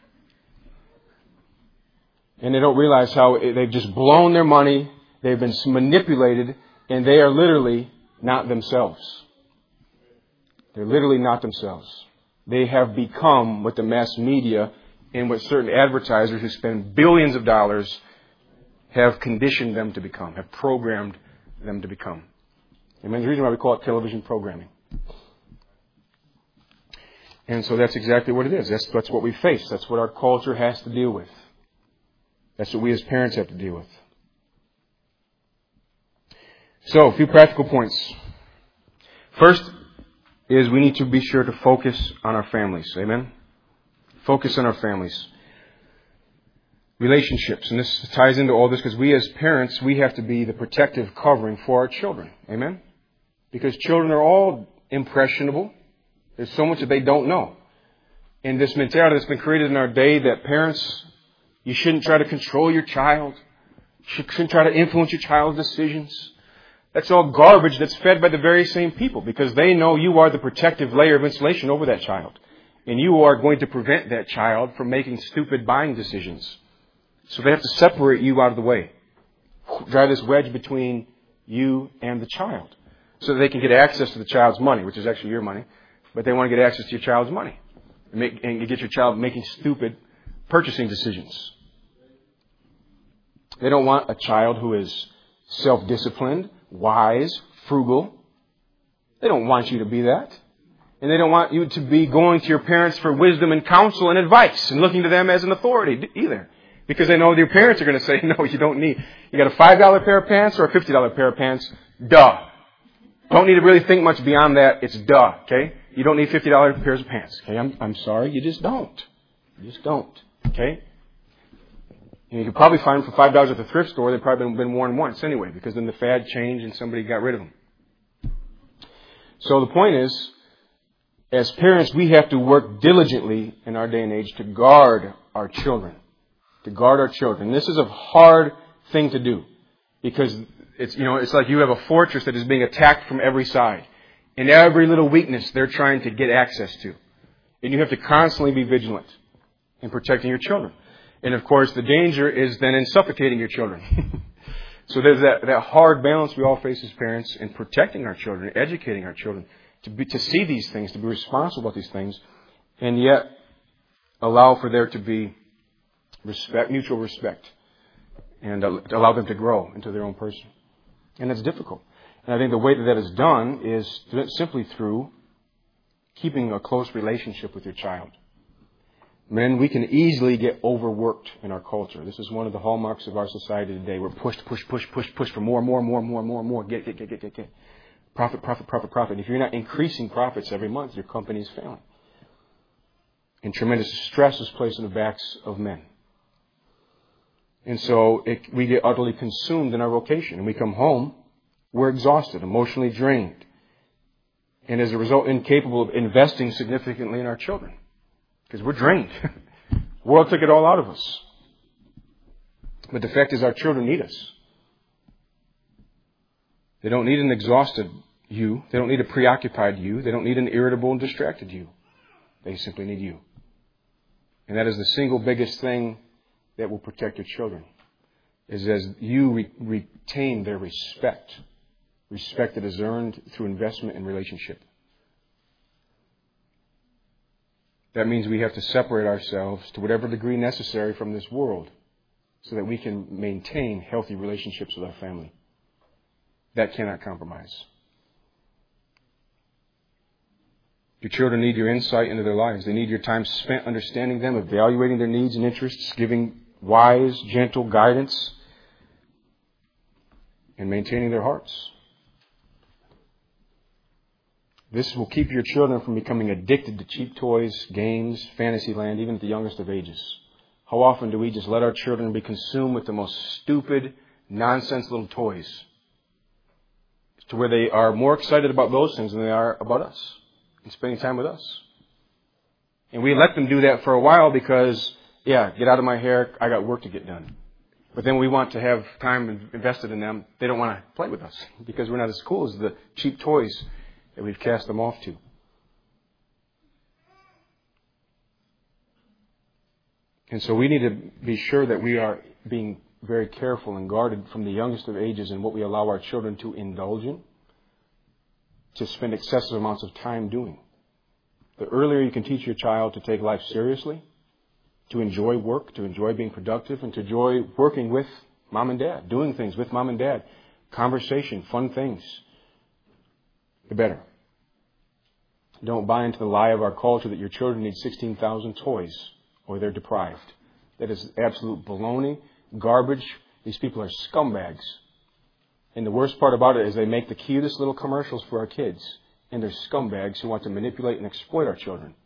And they don't realize how they've just blown their money, they've been manipulated, and they are literally not themselves. They're literally not themselves. They have become what the mass media and what certain advertisers who spend billions of dollars have conditioned them to become, have programmed them to become. And that's the reason why we call it television programming. And so that's exactly what it is. That's what we face. That's what our culture has to deal with. That's what we as parents have to deal with. So, a few practical points. First is we need to be sure to focus on our families. Amen? Focus on our families. Relationships. And this ties into all this because we as parents, we have to be the protective covering for our children. Amen? Because children are all impressionable. There's so much that they don't know. And this mentality that's been created in our day that parents, you shouldn't try to control your child. You shouldn't try to influence your child's decisions. That's all garbage that's fed by the very same people because they know you are the protective layer of insulation over that child. And you are going to prevent that child from making stupid buying decisions. So they have to separate you out of the way. Drive this wedge between you and the child. So that they can get access to the child's money, which is actually your money. But they want to get access to your child's money. And get your child making stupid purchasing decisions. They don't want a child who is self-disciplined, wise, frugal. They don't want you to be that. And they don't want you to be going to your parents for wisdom and counsel and advice and looking to them as an authority either. Because they know your parents are going to say, no, you don't need. You got a $5 pair of pants or a $50 pair of pants? Duh. Don't need to really think much beyond that. It's duh, okay? You don't need $50 pairs of pants, okay? I'm sorry, you just don't. You just don't, okay? And you can probably find them for $5 at the thrift store. They've probably been worn once anyway, because then the fad changed and somebody got rid of them. So the point is, as parents, we have to work diligently in our day and age to guard our children. To guard our children. This is a hard thing to do because it's like you have a fortress that is being attacked from every side. And every little weakness they're trying to get access to. And you have to constantly be vigilant in protecting your children. And of course, the danger is then in suffocating your children. So there's that hard balance we all face as parents in protecting our children, educating our children, to see these things, to be responsible about these things, and yet allow for there to be respect, mutual respect, and allow them to grow into their own person. And that's difficult. And I think the way that is done is simply through keeping a close relationship with your child. Men, we can easily get overworked in our culture. This is one of the hallmarks of our society today. We're push for more. Get. Profit. And if you're not increasing profits every month, your company is failing. And tremendous stress is placed on the backs of men. And so we get utterly consumed in our vocation. And we come home, we're exhausted, emotionally drained. And as a result, incapable of investing significantly in our children. Because we're drained. The world took it all out of us. But the fact is our children need us. They don't need an exhausted you. They don't need a preoccupied you. They don't need an irritable and distracted you. They simply need you. And that is the single biggest thing that will protect your children. Is as you retain their respect. Respect that is earned through investment in relationship. That means we have to separate ourselves to whatever degree necessary from this world so that we can maintain healthy relationships with our family. That cannot compromise. Your children need your insight into their lives. They need your time spent understanding them, evaluating their needs and interests, giving wise, gentle guidance, and maintaining their hearts. This will keep your children from becoming addicted to cheap toys, games, fantasy land, even at the youngest of ages. How often do we just let our children be consumed with the most stupid, nonsense little toys? To where they are more excited about those things than they are about us and spending time with us. And we let them do that for a while because, get out of my hair, I got work to get done. But then we want to have time invested in them. They don't want to play with us because we're not as cool as the cheap toys that we've cast them off to. And so we need to be sure that we are being very careful and guarded from the youngest of ages in what we allow our children to indulge in, to spend excessive amounts of time doing. The earlier you can teach your child to take life seriously, to enjoy work, to enjoy being productive, and to enjoy working with mom and dad, doing things with mom and dad, conversation, fun things, the better. Don't buy into the lie of our culture that your children need 16,000 toys or they're deprived. That is absolute baloney, garbage. These people are scumbags. And the worst part about it is they make the cutest little commercials for our kids. And they're scumbags who want to manipulate and exploit our children.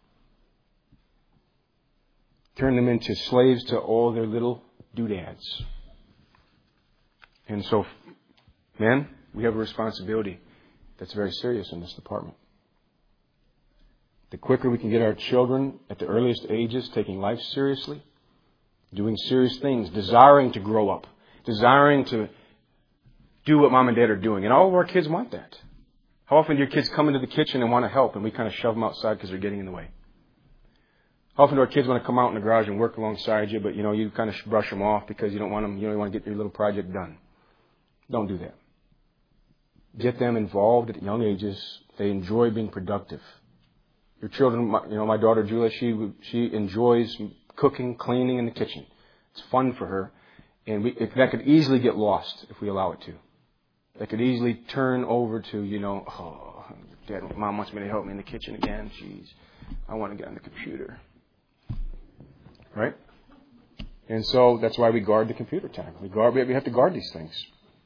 Turn them into slaves to all their little doodads. And so, men, we have a responsibility that's very serious in this department. The quicker we can get our children at the earliest ages taking life seriously, doing serious things, desiring to grow up, desiring to do what mom and dad are doing. And all of our kids want that. How often do your kids come into the kitchen and want to help, and we kind of shove them outside because they're getting in the way? How often do our kids want to come out in the garage and work alongside you, but you kind of brush them off because you don't want them, you want to get your little project done? Don't do that. Get them involved at young ages. They enjoy being productive. Your children, my daughter Julia, she enjoys cooking, cleaning in the kitchen. It's fun for her, and that could easily get lost if we allow it to. That could easily turn over to, Dad, Mom wants me to help me in the kitchen again. Jeez, I want to get on the computer. Right? And so that's why we guard the computer time. We have to guard these things.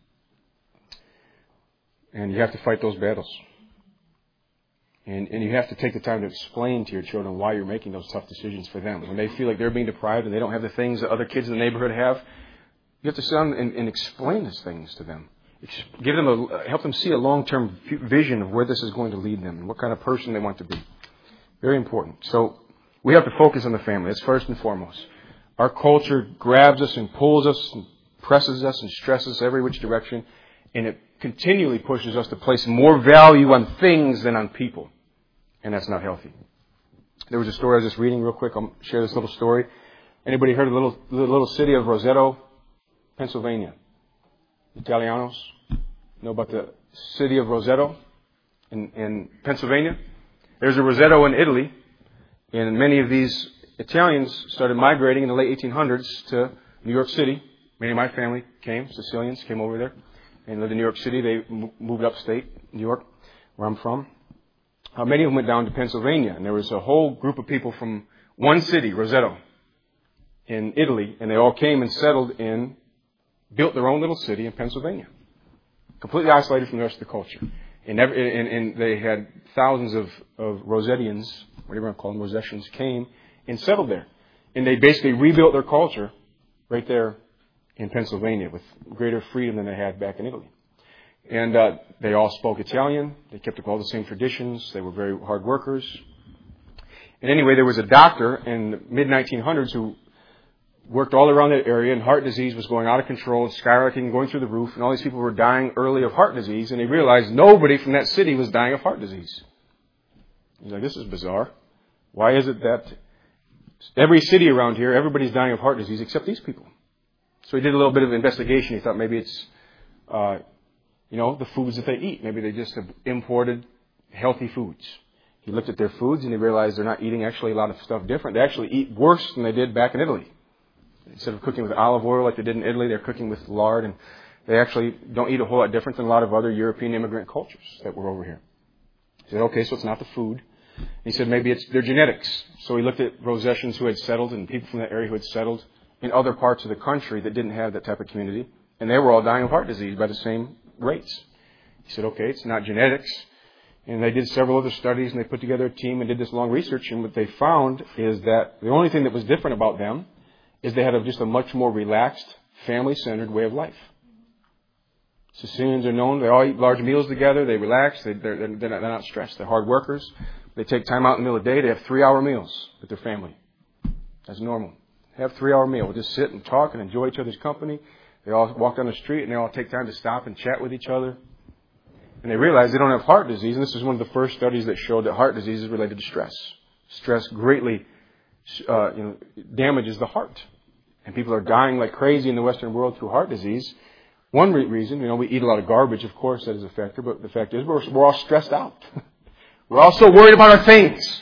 And you have to fight those battles. And you have to take the time to explain to your children why you're making those tough decisions for them. When they feel like they're being deprived and they don't have the things that other kids in the neighborhood have, you have to sit down and explain these things to them. Help them see a long-term vision of where this is going to lead them and what kind of person they want to be. Very important. So we have to focus on the family. That's first and foremost. Our culture grabs us and pulls us and presses us and stresses us every which direction, and it continually pushes us to place more value on things than on people. And that's not healthy. There was a story I was just reading real quick. I'll share this little story. Anybody heard of the little city of Roseto, Pennsylvania? Italianos know about the city of Roseto in Pennsylvania? There's a Roseto in Italy, and many of these Italians started migrating in the late 1800s to New York City. Many of my family Sicilians came over there and lived in New York City. They moved upstate New York, where I'm from. Many of them went down to Pennsylvania, and there was a whole group of people from one city, Roseto, in Italy, and they all came and built their own little city in Pennsylvania, completely isolated from the rest of the culture. And they had thousands of Rosetians, whatever you want to call them, Rosetians, came and settled there. And they basically rebuilt their culture right there in Pennsylvania with greater freedom than they had back in Italy. And they all spoke Italian. They kept up all the same traditions. They were very hard workers. And anyway, there was a doctor in the mid-1900s who worked all around that area, and heart disease was going out of control, skyrocketing, going through the roof, and all these people were dying early of heart disease, and he realized nobody from that city was dying of heart disease. He's like, this is bizarre. Why is it that every city around here, everybody's dying of heart disease except these people? So he did a little bit of investigation. He thought maybe it's, the foods that they eat. Maybe they just have imported healthy foods. He looked at their foods and he realized they're not eating actually a lot of stuff different. They actually eat worse than they did back in Italy. Instead of cooking with olive oil like they did in Italy, they're cooking with lard, and they actually don't eat a whole lot different than a lot of other European immigrant cultures that were over here. He said, okay, so it's not the food. He said maybe it's their genetics. So he looked at Rosetians who had settled and people from that area who had settled in other parts of the country that didn't have that type of community, and they were all dying of heart disease by the same rates. He said, okay, it's not genetics. And they did several other studies, and they put together a team and did this long research, and what they found is that the only thing that was different about them is they had just a much more relaxed, family-centered way of life. Sicilians are known, they all eat large meals together, they relax, they're not stressed, they're hard workers. They take time out in the middle of the day, they have 3-hour meals with their family. That's normal. Have a 3-hour meal. We'll just sit and talk and enjoy each other's company. They all walk down the street and they all take time to stop and chat with each other. And they realize they don't have heart disease, and this is one of the first studies that showed that heart disease is related to stress. Stress greatly damages the heart. And people are dying like crazy in the Western world through heart disease. One reason, we eat a lot of garbage, of course, that is a factor, but the fact is we're all stressed out. We're all so worried about our things.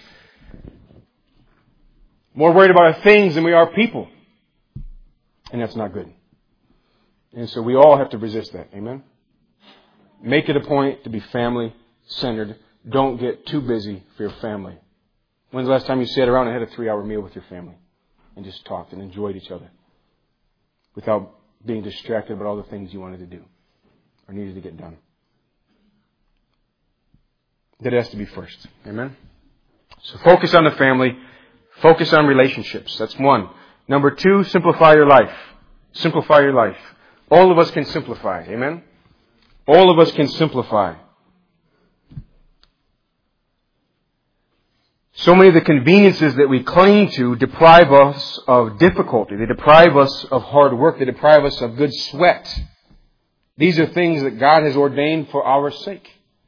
More worried about our things than we are people. And that's not good. And so we all have to resist that. Amen? Make it a point to be family-centered. Don't get too busy for your family. When's the last time you sat around and had a 3-hour meal with your family and just talked and enjoyed each other without being distracted about all the things you wanted to do or needed to get done? That has to be first. Amen? So focus on the family. Focus on relationships. That's one. Number 2, simplify your life. Simplify your life. All of us can simplify. Amen? All of us can simplify. So many of the conveniences that we cling to deprive us of difficulty. They deprive us of hard work. They deprive us of good sweat. These are things that God has ordained for our sake.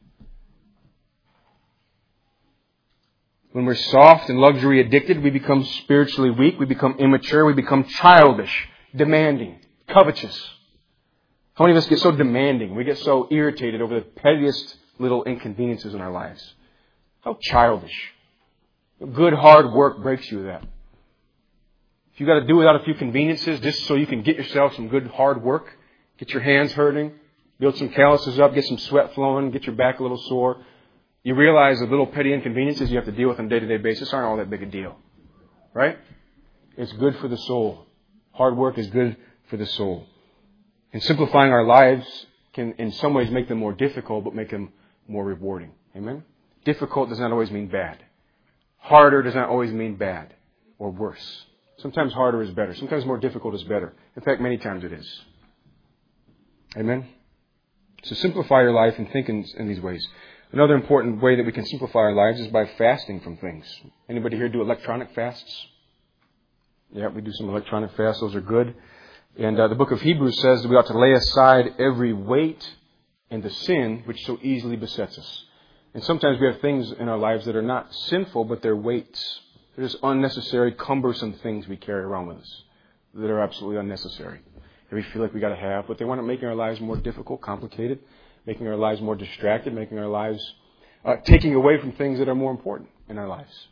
When we're soft and luxury addicted, we become spiritually weak, we become immature, we become childish, demanding, covetous. How many of us get so demanding? We get so irritated over the pettiest little inconveniences in our lives. How childish. Good hard work breaks you of that. If you've got to do without a few conveniences just so you can get yourself some good hard work, get your hands hurting, build some calluses up, get some sweat flowing, get your back a little sore, you realize the little petty inconveniences you have to deal with on a day-to-day basis aren't all that big a deal. Right? It's good for the soul. Hard work is good for the soul. And simplifying our lives can in some ways make them more difficult, but make them more rewarding. Amen? Difficult does not always mean bad. Harder does not always mean bad or worse. Sometimes harder is better. Sometimes more difficult is better. In fact, many times it is. Amen? So simplify your life and think in these ways. Another important way that we can simplify our lives is by fasting from things. Anybody here do electronic fasts? Yeah, we do some electronic fasts. Those are good. And the book of Hebrews says that we ought to lay aside every weight and the sin which so easily besets us. And sometimes we have things in our lives that are not sinful, but they're weights. They're just unnecessary, cumbersome things we carry around with us that are absolutely unnecessary. That we feel like we got to have, but they want to make our lives more difficult, complicated, making our lives more distracted, making our lives, taking away from things that are more important in our lives.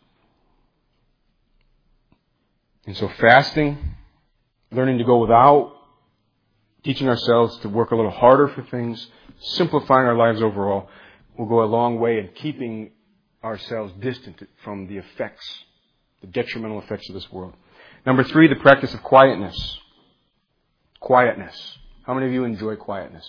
And so fasting, learning to go without, teaching ourselves to work a little harder for things, simplifying our lives overall, will go a long way in keeping ourselves distant from the effects, the detrimental effects of this world. Number 3, the practice of quietness. Quietness. How many of you enjoy quietness?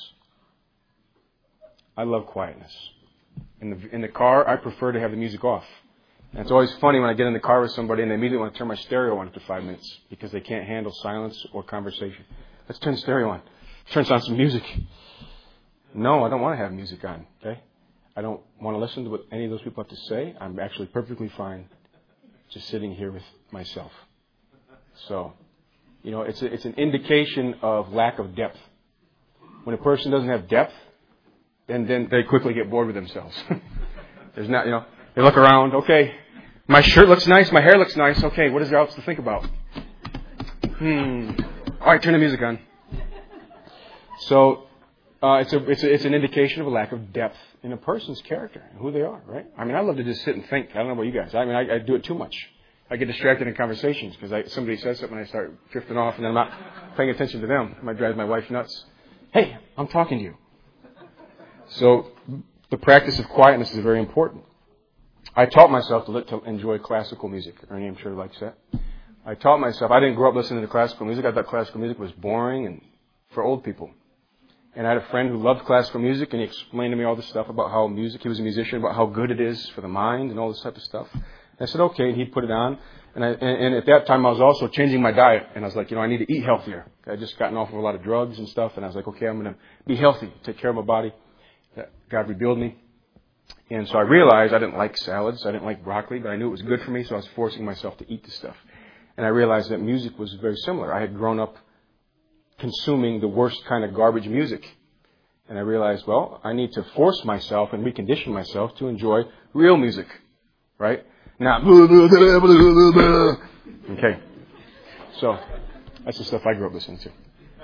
I love quietness. In the car, I prefer to have the music off. And it's always funny when I get in the car with somebody and they immediately want to turn my stereo on after 5 minutes because they can't handle silence or conversation. Let's turn the stereo on. Turn on some music. No, I don't want to have music on. Okay? I don't want to listen to what any of those people have to say. I'm actually perfectly fine just sitting here with myself. So, it's an indication of lack of depth. When a person doesn't have depth, then they quickly get bored with themselves. There's not, they look around. Okay, my shirt looks nice. My hair looks nice. Okay, what is there else to think about? All right, turn the music on. So, it's an indication of a lack of depth in a person's character and who they are, right? I mean, I love to just sit and think. I don't know about you guys. I mean, I do it too much. I get distracted in conversations because somebody says something and I start drifting off and then I'm not paying attention to them. It might drive my wife nuts. Hey, I'm talking to you. So the practice of quietness is very important. I taught myself to enjoy classical music. Ernie, I'm sure likes that. I taught myself. I didn't grow up listening to classical music. I thought classical music was boring and for old people. And I had a friend who loved classical music, and he explained to me all this stuff about how he was a musician, about how good it is for the mind and all this type of stuff. And I said, okay, and he'd put it on. And at that time, I was also changing my diet. And I was like, I need to eat healthier. I had just gotten off of a lot of drugs and stuff. And I was like, okay, I'm going to be healthy, take care of my body. God rebuild me. And so I realized I didn't like salads. I didn't like broccoli, but I knew it was good for me, so I was forcing myself to eat this stuff. And I realized that music was very similar. I had grown up consuming the worst kind of garbage music. And I realized, I need to force myself and recondition myself to enjoy real music. Right? Not okay. So that's the stuff I grew up listening to.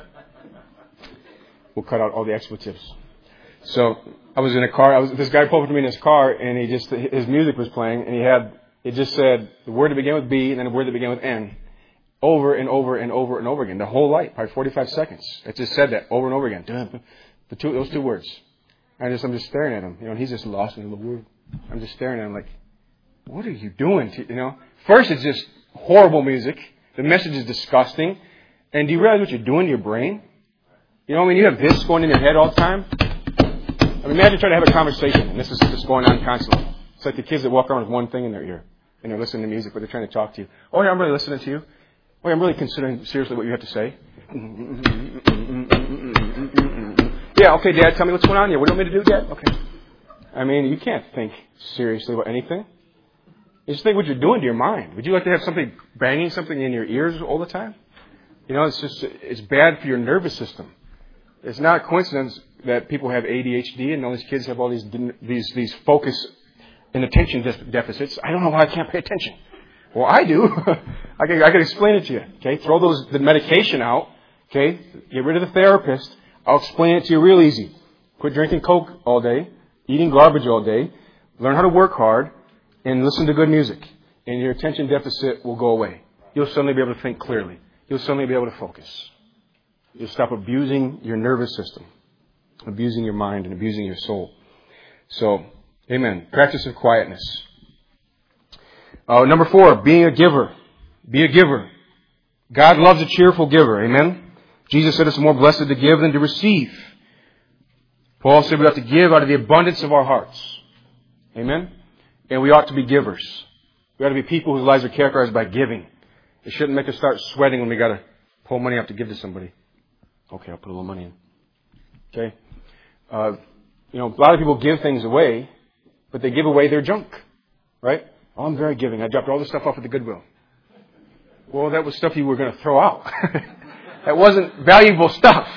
We'll cut out all the expletives. So I was in a car. This guy pulled up to me in his car, and his music was playing, and it just said the word that began with B and then the word that began with N, over and over and over and over again. The whole light, probably 45 seconds. It just said that over and over again. Those two words. I'm just staring at him. And he's just lost in the word. I'm just staring at him like, what are you doing? First, it's just horrible music. The message is disgusting. And do you realize what you're doing to your brain? You have this going in your head all the time. Imagine trying to have a conversation, and this is just going on constantly. It's like the kids that walk around with one thing in their ear, and they're listening to music, but they're trying to talk to you. Oh, yeah, I'm really listening to you. Oh, yeah, I'm really considering seriously what you have to say. Yeah, okay, Dad, tell me what's going on here. What do you want me to do, Dad? Okay. You can't think seriously about anything. You just think what you're doing to your mind. Would you like to have something banging something in your ears all the time? It's bad for your nervous system. It's not a coincidence that people have ADHD and all these kids have all these focus and attention deficits. I don't know why I can't pay attention. Well, I do. I can explain it to you. Okay, throw the medication out. Okay, get rid of the therapist. I'll explain it to you real easy. Quit drinking Coke all day, eating garbage all day, learn how to work hard, and listen to good music. And your attention deficit will go away. You'll suddenly be able to think clearly. You'll suddenly be able to focus. You'll stop abusing your nervous system, abusing your mind, and abusing your soul. So, amen. Practice of quietness. Number 4, being a giver. Be a giver. God loves a cheerful giver. Amen. Jesus said it's more blessed to give than to receive. Paul said we ought to give out of the abundance of our hearts. Amen. And we ought to be givers. We ought to be people whose lives are characterized by giving. It shouldn't make us start sweating when we got to pull money out to give to somebody. Okay, I'll put a little money in. Okay. A lot of people give things away, but they give away their junk. Right? Oh, I'm very giving. I dropped all this stuff off at the Goodwill. Well, that was stuff you were going to throw out. That wasn't valuable stuff,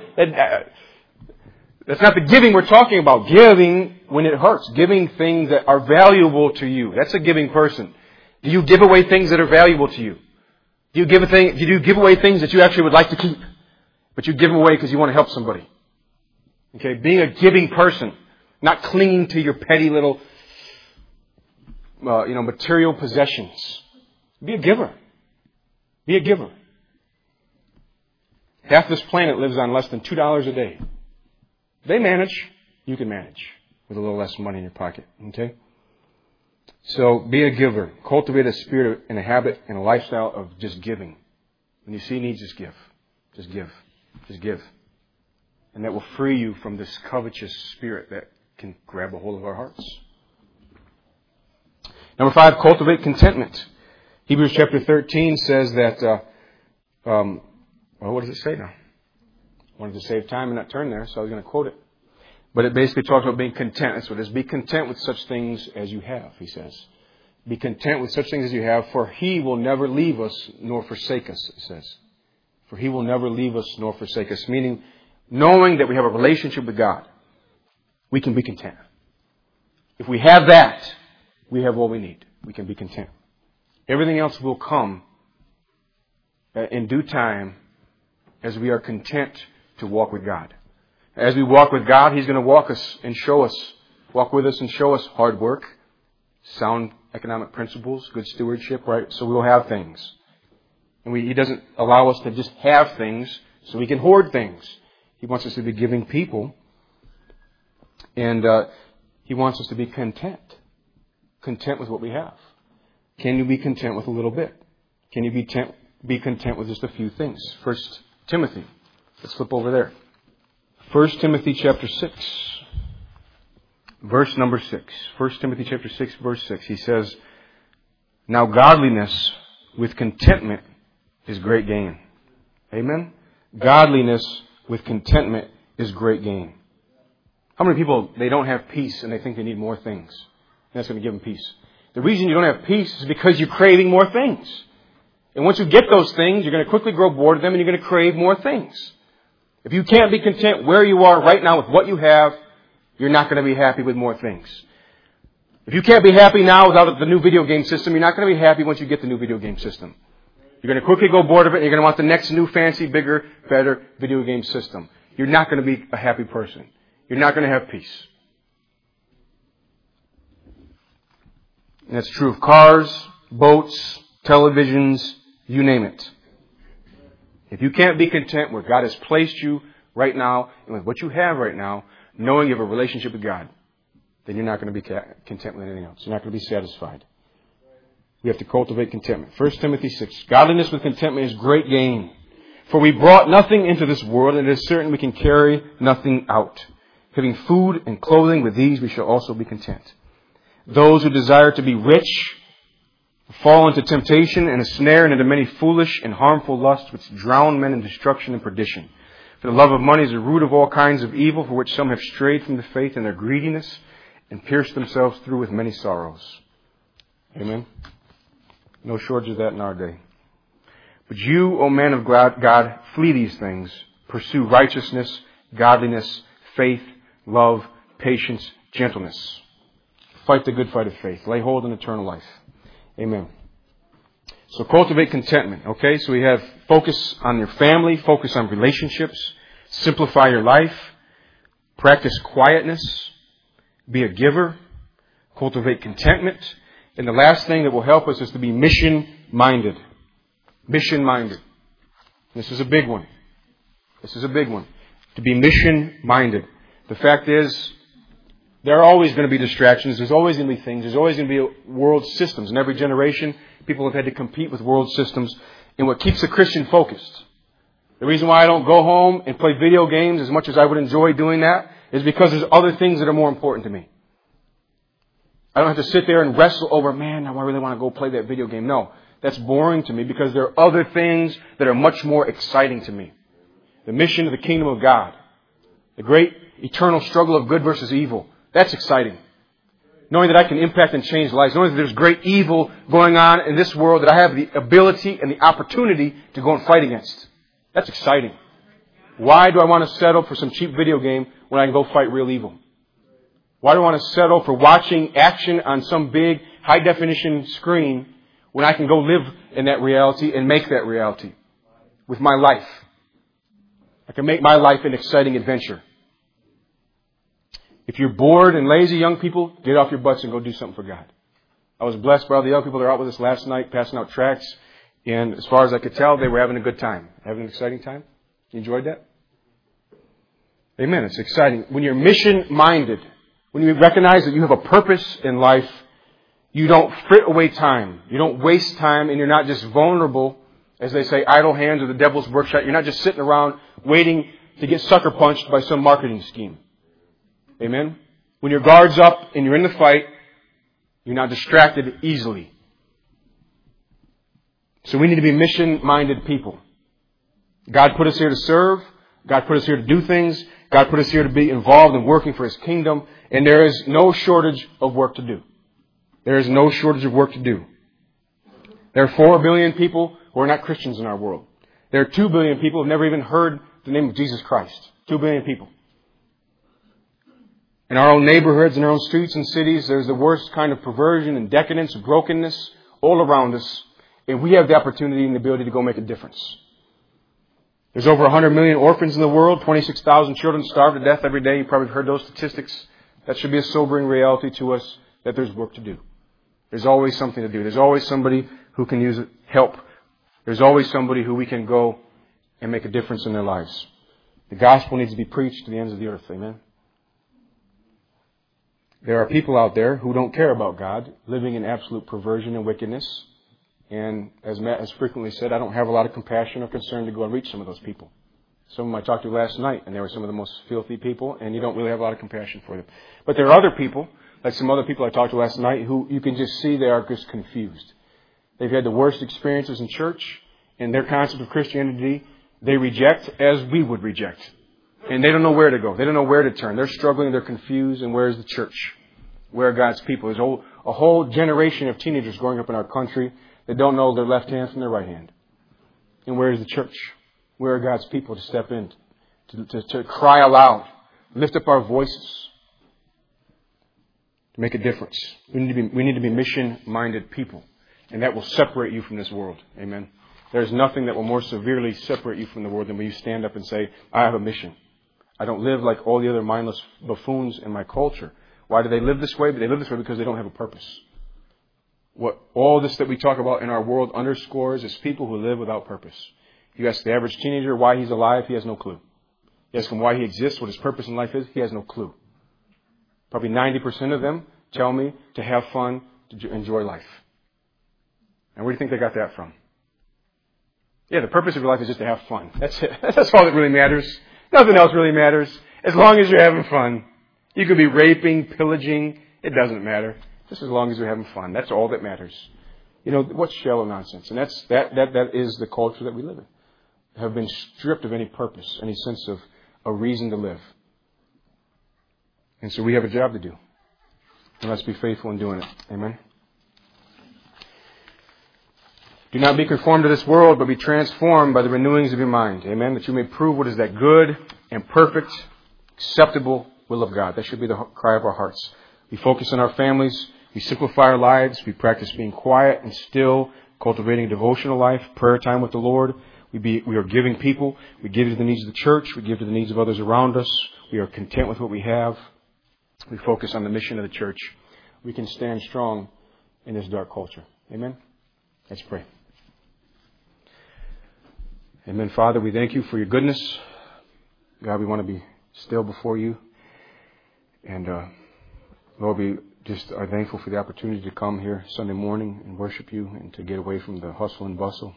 That's not the giving we're talking about. Giving when it hurts. Giving things that are valuable to you. That's a giving person. Do you give away things that are valuable to you? Do you give away things that you actually would like to keep, but you give them away because you want to help somebody? Okay, being a giving person, not clinging to your petty little, material possessions. Be a giver. Be a giver. Half this planet lives on less than $2 a day. They manage. You can manage with a little less money in your pocket. Okay? So be a giver. Cultivate a spirit and a habit and a lifestyle of just giving. When you see needs, just give. Just give. Just give. And that will free you from this covetous spirit that can grab a hold of our hearts. Number 5, cultivate contentment. Hebrews chapter 13 says that, what does it say now? I wanted to save time and not turn there, so I was going to quote it. But it basically talks about being content. That's what it is. Be content with such things as you have, he says. Be content with such things as you have, for he will never leave us nor forsake us, it says. For he will never leave us nor forsake us. Meaning, knowing that we have a relationship with God, we can be content. If we have that, we have what we need. We can be content. Everything else will come in due time as we are content to walk with God. As we walk with God, he's going to walk with us and show us hard work, sound economic principles, good stewardship, right? So we'll have things. And he doesn't allow us to just have things so we can hoard things. He wants us to be giving people. And he wants us to be content. Content with what we have. Can you be content with a little bit? Can you be content with just a few things? 1 Timothy. Let's flip over there. 1 Timothy chapter 6. Verse number 6. 1 Timothy chapter 6, verse 6. He says, now godliness with contentment is great gain. Amen? Godliness with contentment is great gain. How many people, they don't have peace and they think they need more things? And that's going to give them peace. The reason you don't have peace is because you're craving more things. And once you get those things, you're going to quickly grow bored of them and you're going to crave more things. If you can't be content where you are right now with what you have, you're not going to be happy with more things. If you can't be happy now without the new video game system, you're not going to be happy once you get the new video game system. You're going to quickly go bored of it and you're going to want the next new fancy, bigger, better video game system. You're not going to be a happy person. You're not going to have peace. And that's true of cars, boats, televisions, you name it. If you can't be content where God has placed you right now and with what you have right now, knowing you have a relationship with God, then you're not going to be content with anything else. You're not going to be satisfied. We have to cultivate contentment. 1 Timothy 6. Godliness with contentment is great gain. For we brought nothing into this world, and it is certain we can carry nothing out. Having food and clothing, with these we shall also be content. Those who desire to be rich fall into temptation and a snare and into many foolish and harmful lusts which drown men in destruction and perdition. For the love of money is the root of all kinds of evil, for which some have strayed from the faith in their greediness and pierced themselves through with many sorrows. Amen. No shortage of that in our day. But you, O man of God, flee these things. Pursue righteousness godliness, faith, love, patience, gentleness. Fight the good fight of faith. Lay hold on eternal life. Amen. So cultivate contentment. Okay, so we have focus on your family, focus on relationships, simplify your life, practice quietness, be a giver, cultivate contentment. And the last thing that will help us is to be mission-minded. Mission-minded. This is a big one. This is a big one. To be mission-minded. The fact is, there are always going to be distractions. There's always going to be things. There's always going to be world systems. In every generation, people have had to compete with world systems. And what keeps a Christian focused, the reason why I don't go home and play video games as much as I would enjoy doing that, is because there's other things that are more important to me. I don't have to sit there and wrestle over, man, now I really want to go play that video game. No, that's boring to me because there are other things that are much more exciting to me. The mission of the kingdom of God. The great eternal struggle of good versus evil. That's exciting. Knowing that I can impact and change lives. Knowing that there's great evil going on in this world that I have the ability and the opportunity to go and fight against. That's exciting. Why do I want to settle for some cheap video game when I can go fight real evil? Why do I want to settle for watching action on some big high-definition screen when I can go live in that reality and make that reality with my life? I can make my life an exciting adventure. If you're bored and lazy, young people, get off your butts and go do something for God. I was blessed by all the young people that were out with us last night passing out tracts. And as far as I could tell, they were having a good time. Having an exciting time. You enjoyed that? Amen. It's exciting. When you're mission-minded, when you recognize that you have a purpose in life, you don't frit away time. You don't waste time, and you're not just vulnerable, as they say, idle hands or the devil's workshop. You're not just sitting around waiting to get sucker punched by some marketing scheme. Amen? When your guard's up and you're in the fight, you're not distracted easily. So we need to be mission-minded people. God put us here to serve. God put us here to do things. God put us here to be involved in working for His kingdom. And there is no shortage of work to do. There is no shortage of work to do. There are 4 billion people who are not Christians in our world. There are 2 billion people who have never even heard the name of Jesus Christ. 2 billion people. In our own neighborhoods, in our own streets and cities, there's the worst kind of perversion and decadence and brokenness all around us. And we have the opportunity and the ability to go make a difference. There's over 100 million orphans in the world. 26,000 children starve to death every day. You probably heard those statistics. That should be a sobering reality to us that there's work to do. There's always something to do. There's always somebody who can use help. There's always somebody who we can go and make a difference in their lives. The gospel needs to be preached to the ends of the earth. Amen. There are people out there who don't care about God, living in absolute perversion and wickedness. And as Matt has frequently said, I don't have a lot of compassion or concern to go and reach some of those people. Some of them I talked to last night, and they were some of the most filthy people, and you don't really have a lot of compassion for them. But there are other people, like some other people I talked to last night, who you can just see they are just confused. They've had the worst experiences in church, and their concept of Christianity, they reject as we would reject. And they don't know where to go. They don't know where to turn. They're struggling. They're confused. And where's the church? Where are God's people? There's a whole generation of teenagers growing up in our country that don't know their left hand from their right hand. And where is the church? Where are God's people to step in, to cry aloud, lift up our voices, to make a difference? We need to be mission-minded people. And that will separate you from this world. Amen. There's nothing that will more severely separate you from the world than when you stand up and say, I have a mission. I don't live like all the other mindless buffoons in my culture. Why do they live this way? But they live this way because they don't have a purpose. What all this that we talk about in our world underscores is people who live without purpose. You ask the average teenager why he's alive, he has no clue. You ask him why he exists, what his purpose in life is, he has no clue. Probably 90% of them tell me to have fun, to enjoy life. And where do you think they got that from? Yeah, the purpose of your life is just to have fun. That's it. That's all that really matters. Nothing else really matters. As long as you're having fun. You could be raping, pillaging. It doesn't matter. Just as long as you're having fun. That's all that matters. You know, what's shallow nonsense? And that is the culture that we live in. Have been stripped of any purpose, any sense of a reason to live. And so we have a job to do. And let's be faithful in doing it. Amen. Do not be conformed to this world, but be transformed by the renewings of your mind. Amen. That you may prove what is that good and perfect, acceptable will of God. That should be the cry of our hearts. We focus on our families. We simplify our lives. We practice being quiet and still, cultivating a devotional life, prayer time with the Lord. We are giving people. We give to the needs of the church. We give to the needs of others around us. We are content with what we have. We focus on the mission of the church. We can stand strong in this dark culture. Amen? Let's pray. Amen. Father, we thank you for your goodness. God, we want to be still before you. And Lord, we just are thankful for the opportunity to come here Sunday morning and worship you and to get away from the hustle and bustle.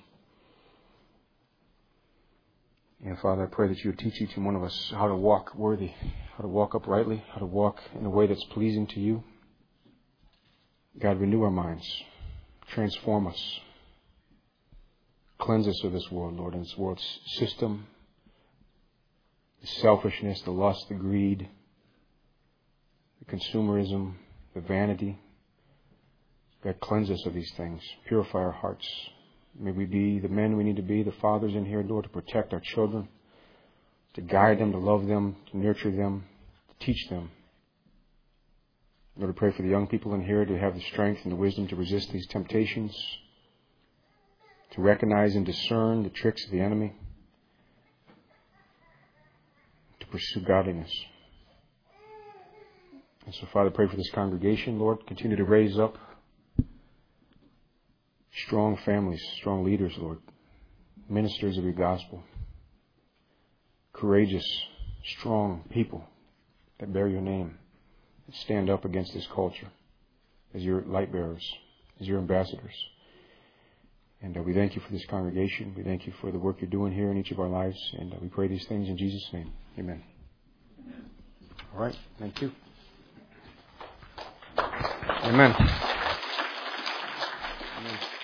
And Father, I pray that you would teach each and one of us how to walk worthy, how to walk uprightly, how to walk in a way that's pleasing to you. God, renew our minds. Transform us. Cleanse us of this world, Lord, and this world's system, the selfishness, the lust, the greed, the consumerism, the vanity. God, cleanse us of these things. Purify our hearts. May we be the men we need to be, the fathers in here, Lord, to protect our children, to guide them, to love them, to nurture them, to teach them. Lord, I pray for the young people in here to have the strength and the wisdom to resist these temptations, to recognize and discern the tricks of the enemy, to pursue godliness. And so, Father, I pray for this congregation, Lord. Continue to raise up strong families, strong leaders, Lord, ministers of your gospel, courageous, strong people that bear your name, that stand up against this culture as your light bearers, as your ambassadors. And we thank you for this congregation. We thank you for the work you're doing here in each of our lives. And we pray these things in Jesus' name. Amen. All right. Thank you. Amen. Amen.